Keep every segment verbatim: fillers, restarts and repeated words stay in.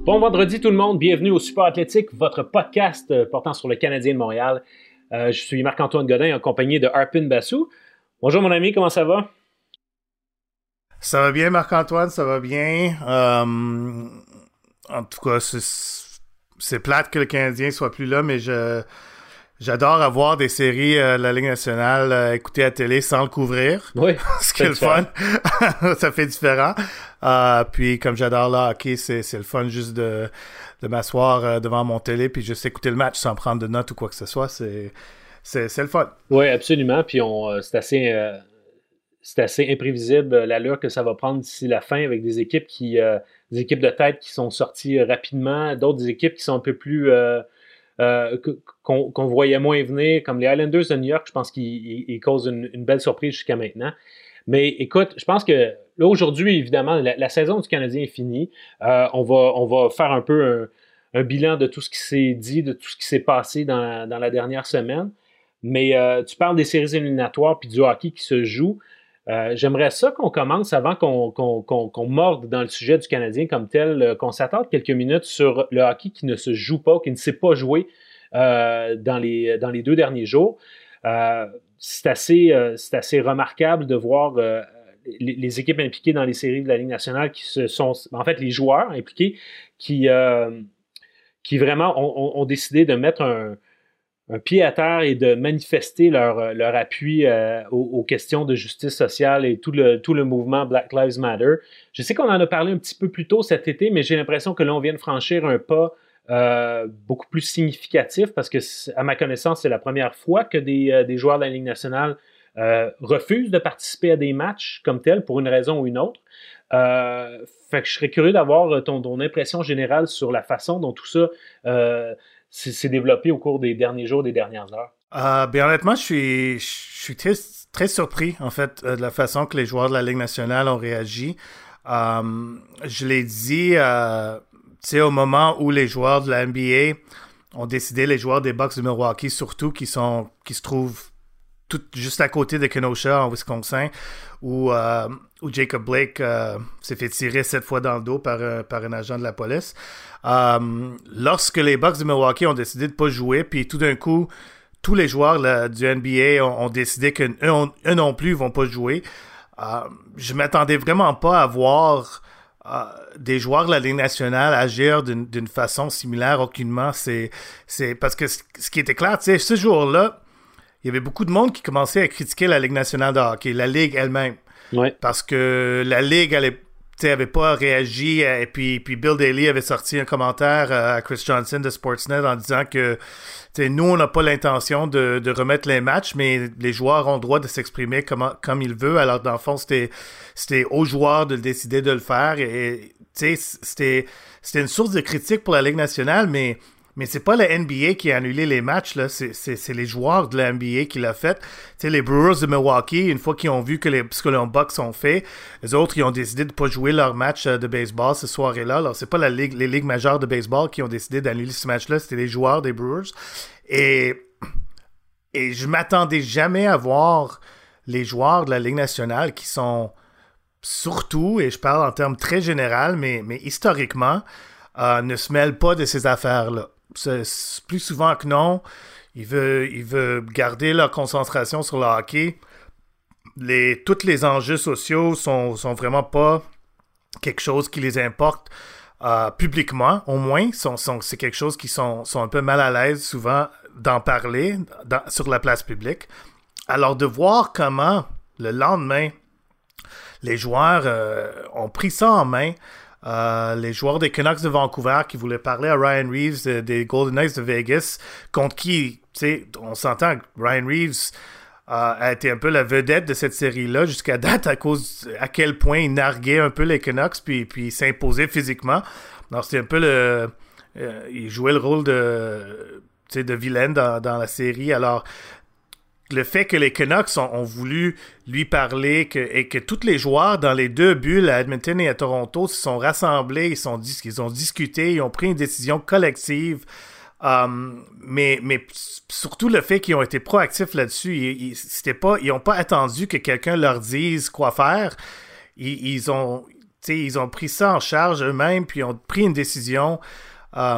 Bon vendredi tout le monde, bienvenue au Support Athlétique, votre podcast euh, portant sur le Canadien de Montréal. Euh, je suis Marc-Antoine Godin, accompagné de Arpin Bassou. Bonjour mon ami, comment ça va? Ça va bien Marc-Antoine, ça va bien. Euh, en tout cas, c'est, c'est plate que le Canadien soit plus là, mais je j'adore avoir des séries euh, de la Ligue nationale euh, écoutées à télé sans le couvrir. Oui, ce qui est le fun. Ça fait différent. Euh, puis comme j'adore le hockey, c'est, c'est le fun juste de, de m'asseoir euh, devant mon télé puis juste écouter le match sans prendre de notes ou quoi que ce soit. C'est, c'est, c'est le fun. Oui, absolument. Puis on, euh, c'est assez... Euh... C'est assez imprévisible l'allure que ça va prendre d'ici la fin avec des équipes qui euh, des équipes de tête qui sont sorties rapidement, d'autres des équipes qui sont un peu plus euh, euh, qu'on, qu'on voyait moins venir, comme les Islanders de New York. Je pense qu'ils ils, ils causent une, une belle surprise jusqu'à maintenant. Mais écoute, je pense que là aujourd'hui, évidemment, la, la saison du Canadien est finie. Euh, on va on va faire un peu un, un bilan de tout ce qui s'est dit, de tout ce qui s'est passé dans, dans la dernière semaine. Mais euh, tu parles des séries éliminatoires puis du hockey qui se joue. Euh, j'aimerais ça qu'on commence avant qu'on, qu'on, qu'on, qu'on morde dans le sujet du Canadien comme tel, euh, qu'on s'attarde quelques minutes sur le hockey qui ne se joue pas, qui ne s'est pas joué euh, dans, les, dans les deux derniers jours. Euh, c'est, assez, euh, c'est assez remarquable de voir euh, les, les équipes impliquées dans les séries de la Ligue nationale qui se sont, en fait, les joueurs impliqués qui, euh, qui vraiment ont, ont, ont décidé de mettre un un pied à terre et de manifester leur, leur appui euh, aux, aux questions de justice sociale et tout le, tout le mouvement Black Lives Matter. Je sais qu'on en a parlé un petit peu plus tôt cet été, mais j'ai l'impression que là, on vient de franchir un pas euh, beaucoup plus significatif parce que, à ma connaissance, c'est la première fois que des, euh, des joueurs de la Ligue nationale euh, refusent de participer à des matchs comme tel pour une raison ou une autre. Euh, fait que je serais curieux d'avoir ton, ton impression générale sur la façon dont tout ça euh, s'est développé au cours des derniers jours, des dernières heures. Euh, bien honnêtement, je suis, je suis très, très surpris en fait de la façon que les joueurs de la Ligue nationale ont réagi. Euh, je l'ai dit, euh, tu sais, au moment où les joueurs de la N B A ont décidé, les joueurs des Bucks de Milwaukee surtout, qui sont, qui se trouvent tout juste à côté de Kenosha en Wisconsin, où, euh, où Jacob Blake euh, s'est fait tirer sept fois dans le dos par, euh, par un agent de la police. Euh, lorsque les Bucks de Milwaukee ont décidé de ne pas jouer, puis tout d'un coup, tous les joueurs là, du N B A ont, ont décidé qu'eux eux non plus ne vont pas jouer, euh, je ne m'attendais vraiment pas à voir euh, des joueurs de la Ligue nationale agir d'une, d'une façon similaire aucunement. C'est, c'est parce que c- ce qui était clair, tu sais, ce jour-là, il y avait beaucoup de monde qui commençait à critiquer la Ligue nationale de hockey, la Ligue elle-même. Ouais. Parce que la Ligue, elle n'avait pas réagi. Et puis, puis Bill Daly avait sorti un commentaire à Chris Johnson de Sportsnet en disant que nous, on n'a pas l'intention de, de remettre les matchs, mais les joueurs ont le droit de s'exprimer comme, comme ils veulent. Alors, dans le fond, c'était, c'était aux joueurs de décider de le faire. Et, et c'était, c'était une source de critique pour la Ligue nationale, mais... Mais c'est pas la N B A qui a annulé les matchs, là. C'est, c'est, c'est les joueurs de la N B A qui l'ont fait. Tu sais, les Brewers de Milwaukee, une fois qu'ils ont vu que les, ce que les Bucks ont fait, les autres, ils ont décidé de pas jouer leur match de baseball ce soir-là. Alors, c'est pas la ligue, les ligues majeures de baseball qui ont décidé d'annuler ce match-là, c'était les joueurs des Brewers. Et, et je m'attendais jamais à voir les joueurs de la Ligue nationale qui sont surtout, et je parle en termes très généraux, mais, mais historiquement, euh, ne se mêlent pas de ces affaires-là. C'est, c'est plus souvent que non, ils veulent, ils veulent garder leur concentration sur le hockey. Les, tous les enjeux sociaux sont, sont vraiment pas quelque chose qui les importe euh, publiquement, au moins. Sont, sont, c'est quelque chose qui sont, sont un peu mal à l'aise souvent d'en parler dans, sur la place publique. Alors de voir comment le lendemain, les joueurs euh, ont pris ça en main. Euh, les joueurs des Canucks de Vancouver qui voulaient parler à Ryan Reeves de, des Golden Knights de Vegas, contre qui, tu sais, on s'entend que Ryan Reeves euh, a été un peu la vedette de cette série-là jusqu'à date à cause à quel point il narguait un peu les Canucks puis, puis s'imposait physiquement. Alors c'était un peu le... Euh, il jouait le rôle de, tu sais, de vilain dans, dans la série. Alors le fait que les Canucks ont, ont voulu lui parler que, et que tous les joueurs dans les deux bulles à Edmonton et à Toronto se sont rassemblés, ils, sont, ils ont discuté, ils ont pris une décision collective. Um, mais, mais surtout le fait qu'ils ont été proactifs là-dessus, ils, ils, c'était pas, ils n'ont pas attendu que quelqu'un leur dise quoi faire. Ils, ils ont... sais, ils ont pris ça en charge eux-mêmes, puis ont pris une décision, euh,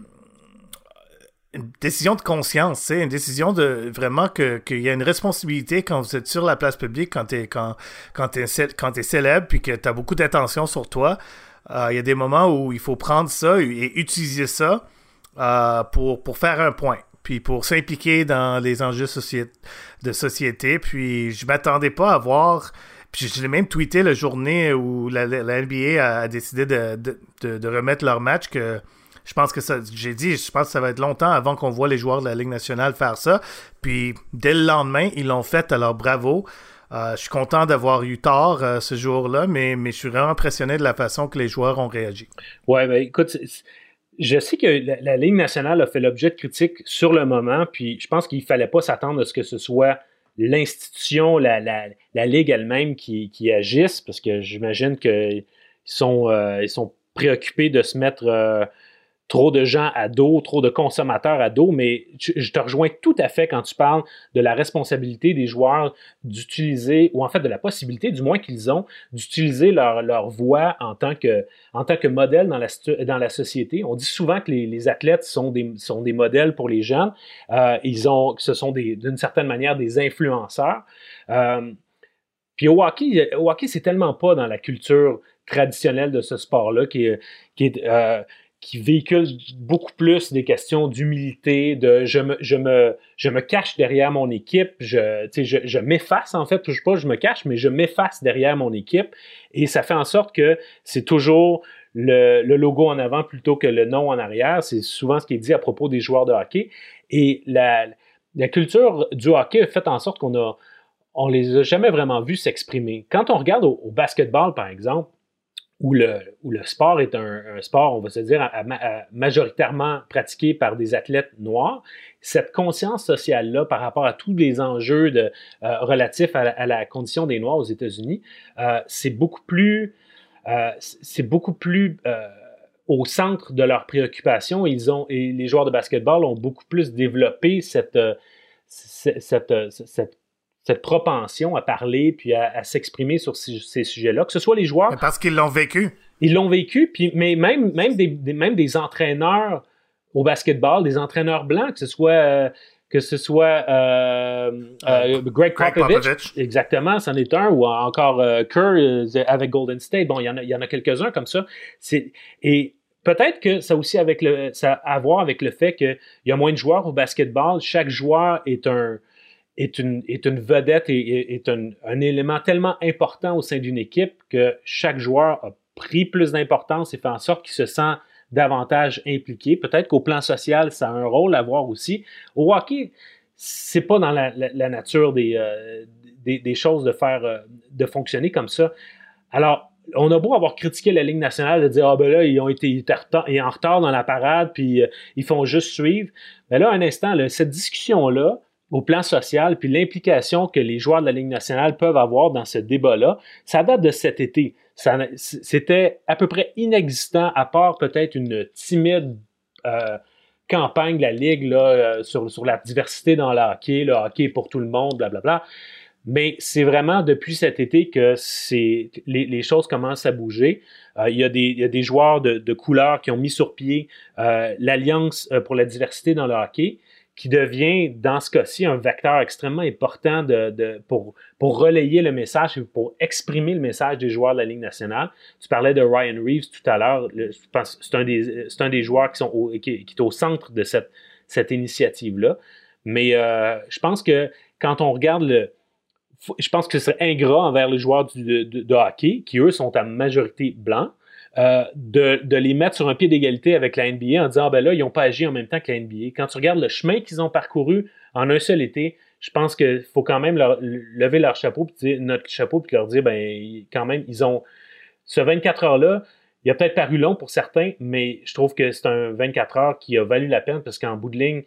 une décision de conscience, tu sais, une décision de vraiment que qu'il y a une responsabilité quand vous êtes sur la place publique, quand t'es quand quand t'es quand t'es célèbre, puis que t'as beaucoup d'attention sur toi. Euh, il y a des moments où il faut prendre ça et utiliser ça euh, pour pour faire un point, puis pour s'impliquer dans les enjeux soci- de société. Puis je m'attendais pas à voir. Puis je l'ai même tweeté la journée où la, la N B A a, a décidé de, de, de, de remettre leur match, que je pense que ça, j'ai dit, je pense que ça va être longtemps avant qu'on voit les joueurs de la Ligue nationale faire ça. Puis dès le lendemain, ils l'ont fait, alors bravo. Euh, je suis content d'avoir eu tort euh, ce jour-là, mais, mais je suis vraiment impressionné de la façon que les joueurs ont réagi. Ouais, ben écoute, c'est, c'est, je sais que la, la Ligue nationale a fait l'objet de critiques sur le moment, puis je pense qu'il ne fallait pas s'attendre à ce que ce soit l'institution, la, la, la Ligue elle-même qui, qui agisse, parce que j'imagine qu'ils sont, euh, ils sont préoccupés de se mettre euh, trop de gens à dos, trop de consommateurs à dos, mais je, je te rejoins tout à fait quand tu parles de la responsabilité des joueurs d'utiliser, ou en fait de la possibilité, du moins qu'ils ont, d'utiliser leur, leur voix en tant que, en tant que modèle dans la, dans la société. On dit souvent que les, les athlètes sont des, sont des modèles pour les jeunes. Euh, ils ont, ce sont des, d'une certaine manière des influenceurs. Euh, puis au hockey, au hockey, c'est tellement pas dans la culture traditionnelle de ce sport-là qui est, qui est euh, qui véhicule beaucoup plus des questions d'humilité, de je me, je me, je me cache derrière mon équipe, je, tu sais, je, je m'efface en fait, je sais pas, je me cache, mais je m'efface derrière mon équipe, et ça fait en sorte que c'est toujours le, le logo en avant plutôt que le nom en arrière. C'est souvent ce qui est dit à propos des joueurs de hockey, et la, la culture du hockey a fait en sorte qu'on a, on les a jamais vraiment vus s'exprimer. Quand on regarde au, au basketball, par exemple, où le, où le sport est un, un sport, on va se dire, à, à, à majoritairement pratiqué par des athlètes noirs, cette conscience sociale-là par rapport à tous les enjeux de, euh, relatifs à la, à la condition des Noirs aux États-Unis, euh, c'est beaucoup plus, euh, c'est beaucoup plus euh, au centre de leurs préoccupations. Ils ont, et les joueurs de basketball ont beaucoup plus développé cette, euh, cette, cette, cette cette propension à parler puis à, à s'exprimer sur ces, ces sujets-là, que ce soit les joueurs... Mais parce qu'ils l'ont vécu. Ils l'ont vécu, puis, mais même, même, des, des, même des entraîneurs au basketball, des entraîneurs blancs, que ce soit, euh, que ce soit euh, euh, Greg, Greg Popovich, Popovich, exactement, c'en est un, ou encore euh, Kerr euh, avec Golden State. Bon, il y en a, il y en a quelques-uns comme ça. C'est, et peut-être que ça aussi avec le, ça a à voir avec le fait qu'il y a moins de joueurs au basketball. Chaque joueur est un... est une, est une vedette et est un, un élément tellement important au sein d'une équipe que chaque joueur a pris plus d'importance et fait en sorte qu'il se sent davantage impliqué. Peut-être qu'au plan social, ça a un rôle à voir aussi. Au hockey, c'est pas dans la, la, la nature des, euh, des, des choses de faire, euh, de fonctionner comme ça. Alors, on a beau avoir critiqué la Ligue nationale, de dire « Ah ben là, ils ont été, ils étaient en retard dans la parade, puis euh, ils font juste suivre. » Mais là, un instant, là, cette discussion-là, au plan social, puis l'implication que les joueurs de la Ligue nationale peuvent avoir dans ce débat-là, ça date de cet été. Ça, c'était à peu près inexistant, à part peut-être une timide euh, campagne de la Ligue là, euh, sur, sur la diversité dans le hockey, le hockey pour tout le monde, blablabla. Mais c'est vraiment depuis cet été que c'est, les, les choses commencent à bouger. Euh, il y a des, il y a des joueurs de, de couleur qui ont mis sur pied euh, l'Alliance pour la diversité dans le hockey, qui devient, dans ce cas-ci, un vecteur extrêmement important de, de, pour, pour relayer le message et pour exprimer le message des joueurs de la Ligue nationale. Tu parlais de Ryan Reeves tout à l'heure. Le, je pense que c'est un des, c'est un des joueurs qui, sont au, qui, qui est au centre de cette, cette initiative-là. Mais euh, je pense que quand on regarde le... Je pense que ce serait ingrat envers les joueurs du, de, de, de hockey, qui, eux, sont à majorité blancs, Euh, de, de les mettre sur un pied d'égalité avec la N B A en disant « Ah ben là, ils n'ont pas agi en même temps que la N B A ». Quand tu regardes le chemin qu'ils ont parcouru en un seul été, je pense qu'il faut quand même leur, lever leur chapeau, puis dire, notre chapeau, puis leur dire, ben quand même, ils ont... Ce vingt-quatre heures-là, il a peut-être paru long pour certains, mais je trouve que c'est un vingt-quatre heures qui a valu la peine, parce qu'en bout de ligne,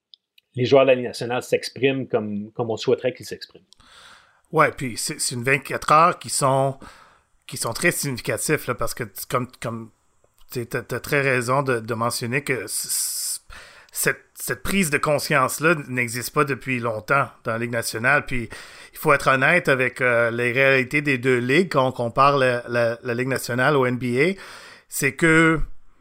les joueurs de la Ligue nationale s'expriment comme, comme on souhaiterait qu'ils s'expriment. Ouais, puis c'est, c'est une vingt-quatre heures qui sont... qui sont très significatifs, là, parce que, comme, comme tu as très raison de, de mentionner que cette, cette prise de conscience-là n'existe pas depuis longtemps dans la Ligue nationale. Puis il faut être honnête avec euh, les réalités des deux ligues quand on compare la, la, la Ligue nationale au N B A. C'est que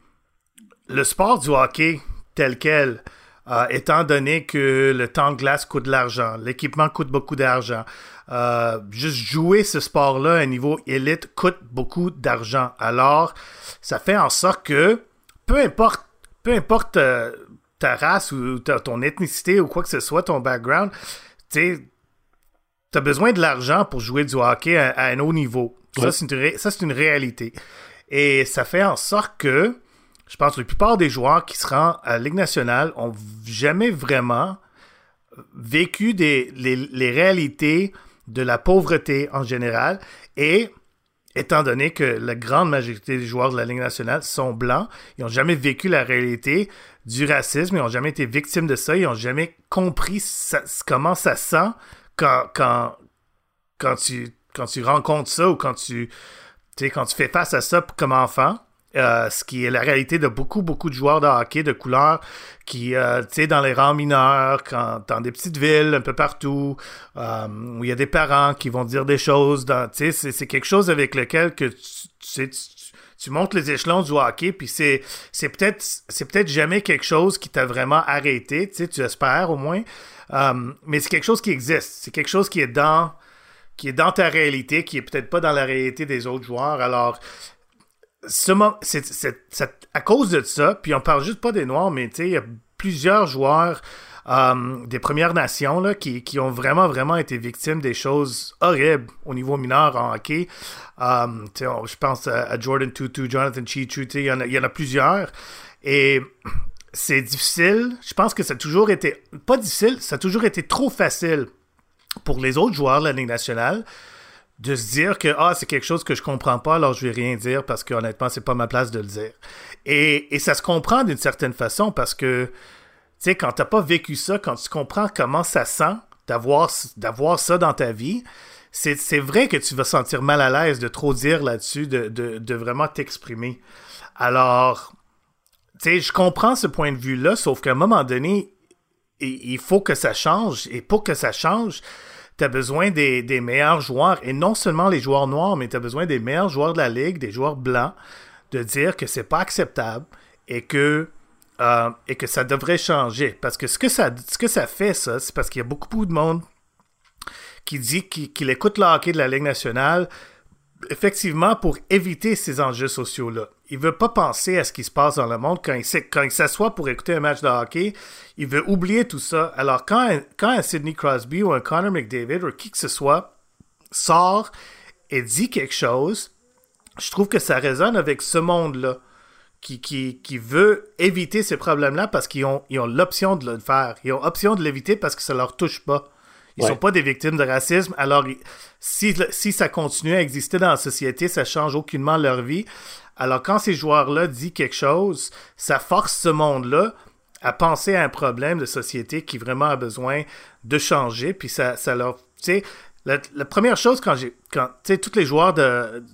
le sport du hockey tel quel, euh, étant donné que le temps de glace coûte de l'argent, l'équipement coûte beaucoup d'argent, euh, juste jouer ce sport-là à un niveau élite coûte beaucoup d'argent. Alors, ça fait en sorte que peu importe, peu importe euh, ta race ou ta, ton ethnicité ou quoi que ce soit, ton background, tu sais, t'as besoin de l'argent pour jouer du hockey à, à un haut niveau. Ouais. Ça, c'est une ré- ça, c'est une réalité. Et ça fait en sorte que, je pense que la plupart des joueurs qui se rendent à la Ligue nationale ont jamais vraiment vécu des, les, les réalités de la pauvreté en général. Et étant donné que la grande majorité des joueurs de la Ligue nationale sont blancs, ils n'ont jamais vécu la réalité du racisme, ils n'ont jamais été victimes de ça, ils n'ont jamais compris ça, comment ça sent quand, quand, quand, tu, quand tu rencontres ça ou quand tu, tu sais, quand tu fais face à ça comme enfant. Euh, ce qui est la réalité de beaucoup, beaucoup de joueurs de hockey de couleur qui, euh, tu sais, dans les rangs mineurs, quand, dans des petites villes, un peu partout, euh, où il y a des parents qui vont dire des choses, tu sais, c'est, c'est quelque chose avec lequel que tu, tu, tu, tu montes les échelons du hockey, puis c'est, c'est peut-être, c'est peut-être jamais quelque chose qui t'a vraiment arrêté, tu sais, tu espères au moins, euh, mais c'est quelque chose qui existe, c'est quelque chose qui est dans, qui est dans ta réalité, qui est peut-être pas dans la réalité des autres joueurs, alors Ce moment, c'est, c'est, c'est à cause de ça, puis on parle juste pas des Noirs, mais tu sais, il y a plusieurs joueurs euh, des Premières Nations là, qui, qui ont vraiment, vraiment été victimes des choses horribles au niveau mineur en hockey. Um, je pense à, à Jordan Tutu, Jonathan Cheechoo, il y en a, il y en a plusieurs. Et c'est difficile. Je pense que ça a toujours été, pas difficile, ça a toujours été trop facile pour les autres joueurs de la Ligue nationale de se dire que ah, c'est quelque chose que je comprends pas, alors je vais rien dire parce que honnêtement, c'est pas ma place de le dire. Et, et ça se comprend d'une certaine façon parce que, tu sais, quand t'as pas vécu ça, quand tu comprends comment ça sent d'avoir, d'avoir ça dans ta vie, c'est, c'est vrai que tu vas sentir mal à l'aise de trop dire là-dessus, de, de, de vraiment t'exprimer. Alors, tu sais, je comprends ce point de vue-là, sauf qu'à un moment donné, il, il faut que ça change. Et pour que ça change, t'as besoin des, des meilleurs joueurs, et non seulement les joueurs noirs, mais t'as besoin des meilleurs joueurs de la Ligue, des joueurs blancs, de dire que c'est pas acceptable et que, euh, et que ça devrait changer. Parce que ce que ça, ce que ça fait, ça, c'est parce qu'il y a beaucoup, beaucoup de monde qui dit qu'il, qu'il écoute le hockey de la Ligue nationale, effectivement, pour éviter ces enjeux sociaux-là. Il veut pas penser à ce qui se passe dans le monde. Quand il, quand il s'assoit pour écouter un match de hockey, il veut oublier tout ça. Alors, quand un, quand un Sidney Crosby ou un Connor McDavid ou qui que ce soit sort et dit quelque chose, je trouve que ça résonne avec ce monde-là qui, qui, qui veut éviter ces problèmes-là parce qu'ils ont, ils ont l'option de le faire. Ils ont l'option de l'éviter parce que ça leur touche pas. Ils ne ouais. sont pas des victimes de racisme. Alors, si, si ça continue à exister dans la société, ça ne change aucunement leur vie. Alors, quand ces joueurs-là disent quelque chose, ça force ce monde-là à penser à un problème de société qui vraiment a besoin de changer. Puis ça, ça leur... Tu sais, la, la première chose quand j'ai... Quand, tu sais, tous les joueurs de...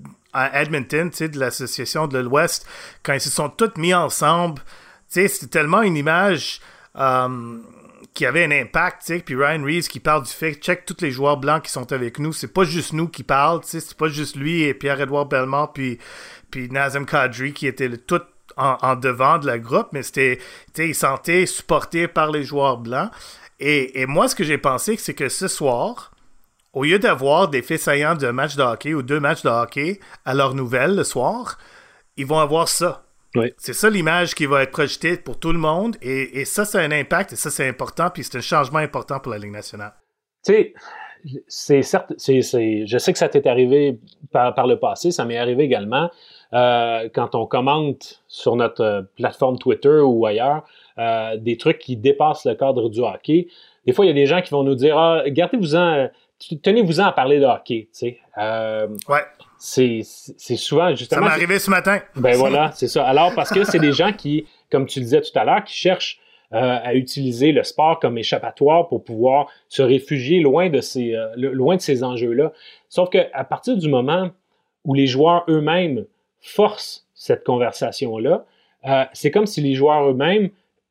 à Edmonton, tu sais, de l'association de l'Ouest, quand ils se sont tous mis ensemble, tu sais, c'était tellement une image... Um, qui avait un impact, tu sais, puis Ryan Reeves qui parle du fait, check tous les joueurs blancs qui sont avec nous, c'est pas juste nous qui parlent, tu sais, c'est pas juste lui et Pierre-Édouard Bellemare puis, puis Nazem Kadri qui étaient tout en, en devant de la groupe, mais c'était, tu sais, ils se sentaient supportés par les joueurs blancs, et, et moi, ce que j'ai pensé, c'est que ce soir, au lieu d'avoir des faits saillants de matchs de hockey ou deux matchs de hockey à leur nouvelle le soir, ils vont avoir ça. Oui. C'est ça l'image qui va être projetée pour tout le monde et, et ça, c'est un impact et ça, c'est important puis c'est un changement important pour la Ligue nationale. Tu sais, c'est certes, c'est, c'est, je sais que ça t'est arrivé par, par le passé, ça m'est arrivé également euh, quand on commente sur notre euh, plateforme Twitter ou ailleurs euh, des trucs qui dépassent le cadre du hockey. Des fois, il y a des gens qui vont nous dire ah, gardez-vous-en, tenez-vous-en à parler de hockey. Tu sais. Euh, ouais. C'est, c'est souvent justement... Ça m'est arrivé ce matin. Ben voilà, c'est ça. Alors, parce que c'est des gens qui, comme tu disais tout à l'heure, qui cherchent euh, à utiliser le sport comme échappatoire pour pouvoir se réfugier loin de ces, euh, loin de ces enjeux-là. Sauf qu'à partir du moment où les joueurs eux-mêmes forcent cette conversation-là, euh, c'est comme si les joueurs eux-mêmes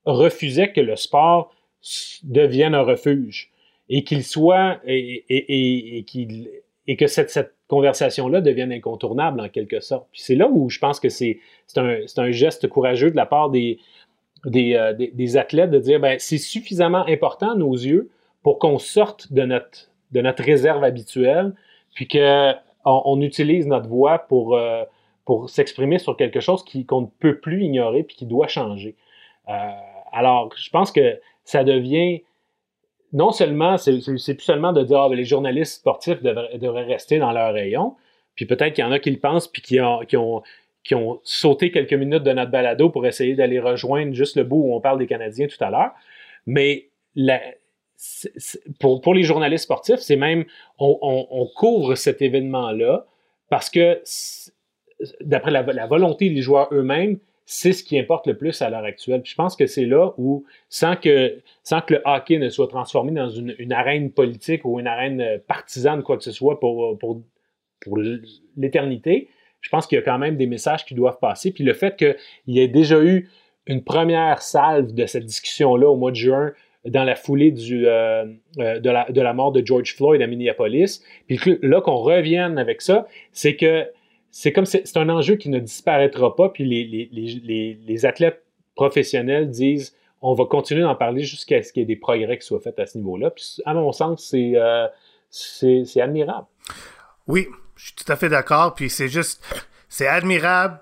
refusait que le sport devienne un refuge et qu'il soit et, et, et, et, qu'il, et que cette, cette conversation-là devienne incontournable en quelque sorte. Puis c'est là où je pense que c'est, c'est, un, c'est un geste courageux de la part des, des, euh, des, des athlètes de dire ben, c'est suffisamment important à nos yeux pour qu'on sorte de notre, de notre réserve habituelle, puis qu'on on utilise notre voix pour, euh, pour s'exprimer sur quelque chose qui, qu'on ne peut plus ignorer puis qui doit changer. Euh, alors, je pense que ça devient... Non seulement, c'est, c'est, c'est plus seulement de dire ah, ben, les journalistes sportifs devraient, devraient rester dans leur rayon, puis peut-être qu'il y en a qui le pensent puis qui ont, qui ont, qui ont sauté quelques minutes de notre balado pour essayer d'aller rejoindre juste le bout où on parle des Canadiens tout à l'heure. Mais la, c'est, c'est, pour, pour les journalistes sportifs, c'est même, on, on, on couvre cet événement-là parce que, d'après la, la volonté des joueurs eux-mêmes, c'est ce qui importe le plus à l'heure actuelle. Puis je pense que c'est là où, sans que, sans que le hockey ne soit transformé dans une, une arène politique ou une arène partisane, quoi que ce soit, pour, pour, pour l'éternité, je pense qu'il y a quand même des messages qui doivent passer. Puis le fait qu'il y ait déjà eu une première salve de cette discussion-là au mois de juin, dans la foulée du, euh, de, la, de la mort de George Floyd à Minneapolis, puis là qu'on revienne avec ça, c'est que c'est comme c'est, c'est un enjeu qui ne disparaîtra pas, puis les, les, les, les athlètes professionnels disent on va continuer d'en parler jusqu'à ce qu'il y ait des progrès qui soient faits à ce niveau-là. Puis à mon sens, c'est, euh, c'est, c'est admirable. Oui, je suis tout à fait d'accord, puis c'est juste, c'est admirable,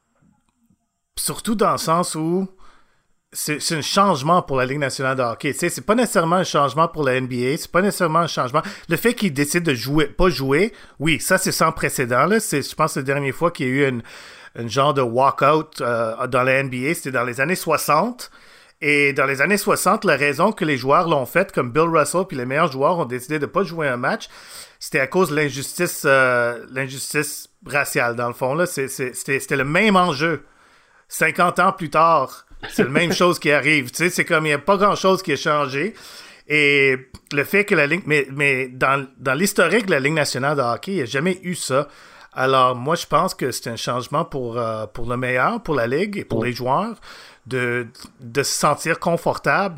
surtout dans le sens où C'est, c'est un changement pour la Ligue nationale de hockey. Tu sais, c'est pas nécessairement un changement pour la N B A, c'est pas nécessairement un changement. Le fait qu'ils décident de jouer, pas jouer, oui, ça c'est sans précédent. Là. C'est, je pense que la dernière fois qu'il y a eu une, une genre de walkout euh, dans la N B A, c'était dans les années soixante. Et dans les années soixante, la raison que les joueurs l'ont fait, comme Bill Russell puis les meilleurs joueurs ont décidé de pas jouer un match, c'était à cause de l'injustice, euh, l'injustice raciale, dans le fond. Là. C'est, c'est, c'était, c'était le même enjeu. cinquante ans plus tard, c'est la même chose qui arrive. Tu sais, c'est comme il n'y a pas grand-chose qui a changé. Et le fait que la Ligue... Mais, mais dans, dans l'historique de la Ligue nationale de hockey, il n'y a jamais eu ça. Alors, moi, je pense que c'est un changement pour, euh, pour le meilleur, pour la Ligue et pour les joueurs, de, de se sentir confortable,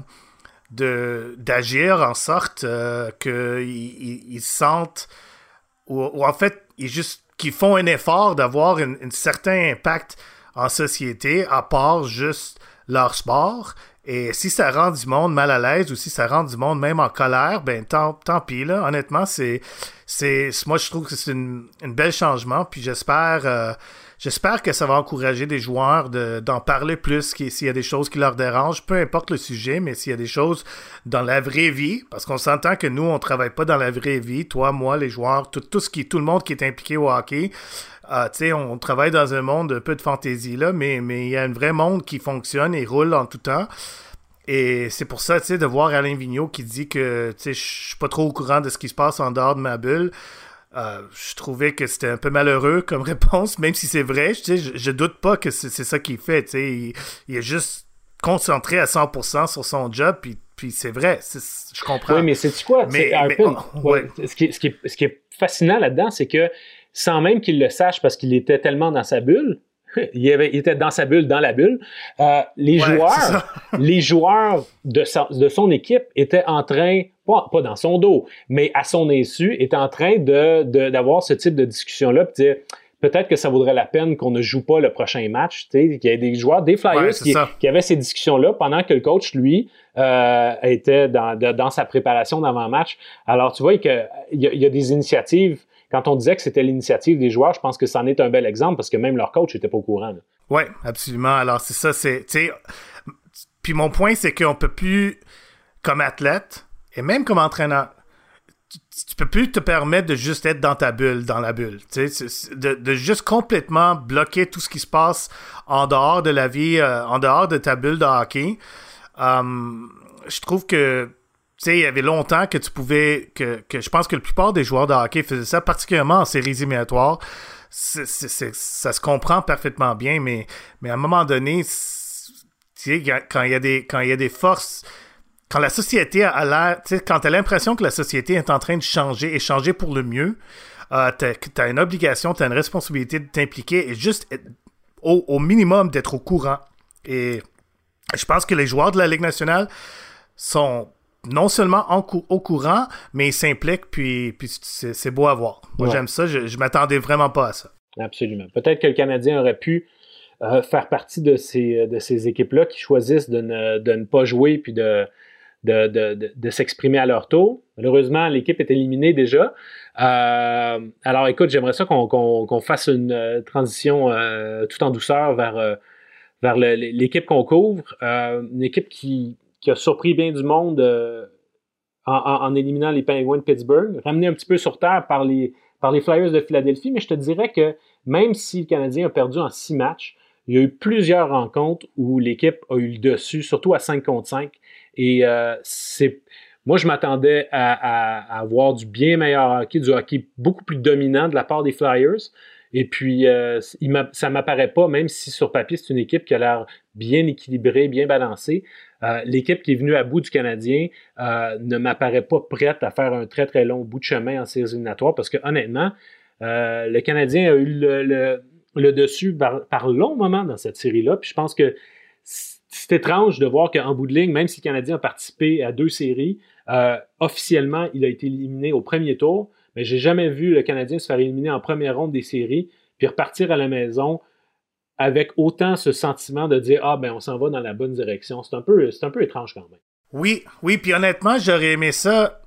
de, d'agir en sorte euh, qu'ils ils, ils sentent... Ou, ou en fait, ils juste qu'ils font un effort d'avoir un, un certain impact en société, à part juste leur sport. Et si ça rend du monde mal à l'aise ou si ça rend du monde même en colère, ben tant, tant pis, là. Honnêtement, c'est, c'est, moi, je trouve que c'est une, une belle changement. Puis j'espère, euh, j'espère que ça va encourager des joueurs de, d'en parler plus s'il y a des choses qui leur dérangent, peu importe le sujet, mais s'il y a des choses dans la vraie vie, parce qu'on s'entend que nous, on travaille pas dans la vraie vie, toi, moi, les joueurs, tout, tout, ce qui, tout le monde qui est impliqué au hockey. Uh, tu sais, on travaille dans un monde un peu de fantaisie, là, mais mais il y a un vrai monde qui fonctionne et roule en tout temps. Et c'est pour ça, tu sais, de voir Alain Vigneault qui dit que, tu sais, je suis pas trop au courant de ce qui se passe en dehors de ma bulle. Uh, je trouvais que c'était un peu malheureux comme réponse, même si c'est vrai. Tu sais, je, je doute pas que c'est, c'est ça qu'il fait, tu sais. Il, il est juste concentré à cent pour cent sur son job, puis puis c'est vrai, c'est, je comprends. Oui, mais c'est-tu quoi? Mais, c'est un mais, peu, oh, ouais. Ouais, ce, qui, ce, qui est, ce qui est fascinant là-dedans, c'est que sans même qu'il le sache parce qu'il était tellement dans sa bulle, il, avait, il était dans sa bulle, dans la bulle, euh, les, ouais, joueurs, les joueurs de, sa, de son équipe étaient en train, pas, pas dans son dos, mais à son insu, étaient en train de, de, d'avoir ce type de discussion-là, puis dire peut-être que ça vaudrait la peine qu'on ne joue pas le prochain match, tu sais, qu'il y ait des joueurs, des Flyers ouais, qui, qui avaient ces discussions-là pendant que le coach, lui, euh, était dans, de, dans sa préparation d'avant-match. Alors, tu vois, il y a, il y a des initiatives. Quand on disait que c'était l'initiative des joueurs, je pense que c'en est un bel exemple parce que même leur coach n'était pas au courant. Oui, absolument. Alors, c'est ça, c'est, tu sais, puis mon point, c'est qu'on peut plus, comme athlète, et même comme entraîneur, tu, tu peux plus te permettre de juste être dans ta bulle, dans la bulle, tu sais, de, de juste complètement bloquer tout ce qui se passe en dehors de la vie, euh, en dehors de ta bulle de hockey. Um, je trouve que tu sais, il y avait longtemps que tu pouvais, que, que je pense que la plupart des joueurs de hockey faisaient ça, particulièrement en séries éliminatoires. C'est, c'est, c'est, ça se comprend parfaitement bien, mais, mais à un moment donné, tu sais, quand il y a des, quand il y a des forces, quand la société a l'air, tu sais, quand t'as l'impression que la société est en train de changer et changer pour le mieux, euh, t'as, t'as une obligation, t'as une responsabilité de t'impliquer et juste être, au, au minimum d'être au courant. Et Je pense que les joueurs de la Ligue nationale sont non seulement en cou- au courant, mais ils s'impliquent, puis, puis c'est, c'est beau à voir. Moi, ouais. j'aime ça. Je, je m'attendais vraiment pas à ça. Absolument. Peut-être que le Canadien aurait pu euh, faire partie de ces, de ces équipes-là qui choisissent de ne, de ne pas jouer puis de, de, de, de, de s'exprimer à leur tour. Malheureusement, l'équipe est éliminée déjà. Euh, alors, écoute, j'aimerais ça qu'on, qu'on, qu'on fasse une euh, transition euh, tout en douceur vers, euh, vers le, l'équipe qu'on couvre. Euh, une équipe qui... qui a surpris bien du monde euh, en, en, en éliminant les Penguins de Pittsburgh, ramené un petit peu sur terre par les, par les Flyers de Philadelphie, mais je te dirais que même si le Canadien a perdu en six matchs, il y a eu plusieurs rencontres où l'équipe a eu le dessus, surtout à cinq contre cinq, et euh, c'est... Moi, je m'attendais à, à, à avoir du bien meilleur hockey, du hockey beaucoup plus dominant de la part des Flyers. Et puis, euh, il m'a, ça ne m'apparaît pas, même si sur papier, c'est une équipe qui a l'air bien équilibrée, bien balancée. Euh, l'équipe qui est venue à bout du Canadien euh, ne m'apparaît pas prête à faire un très, très long bout de chemin en séries éliminatoires parce que, honnêtement, euh, le Canadien a eu le, le, le dessus par, par long moment dans cette série-là. Puis je pense que c'est étrange de voir qu'en bout de ligne, même si le Canadien a participé à deux séries, euh, officiellement, il a été éliminé au premier tour. Mais j'ai jamais vu le Canadien se faire éliminer en première ronde des séries puis repartir à la maison avec autant ce sentiment de dire « Ah, ben on s'en va dans la bonne direction ». C'est un peu, c'est un peu étrange quand même. Oui, oui, puis honnêtement, j'aurais aimé ça...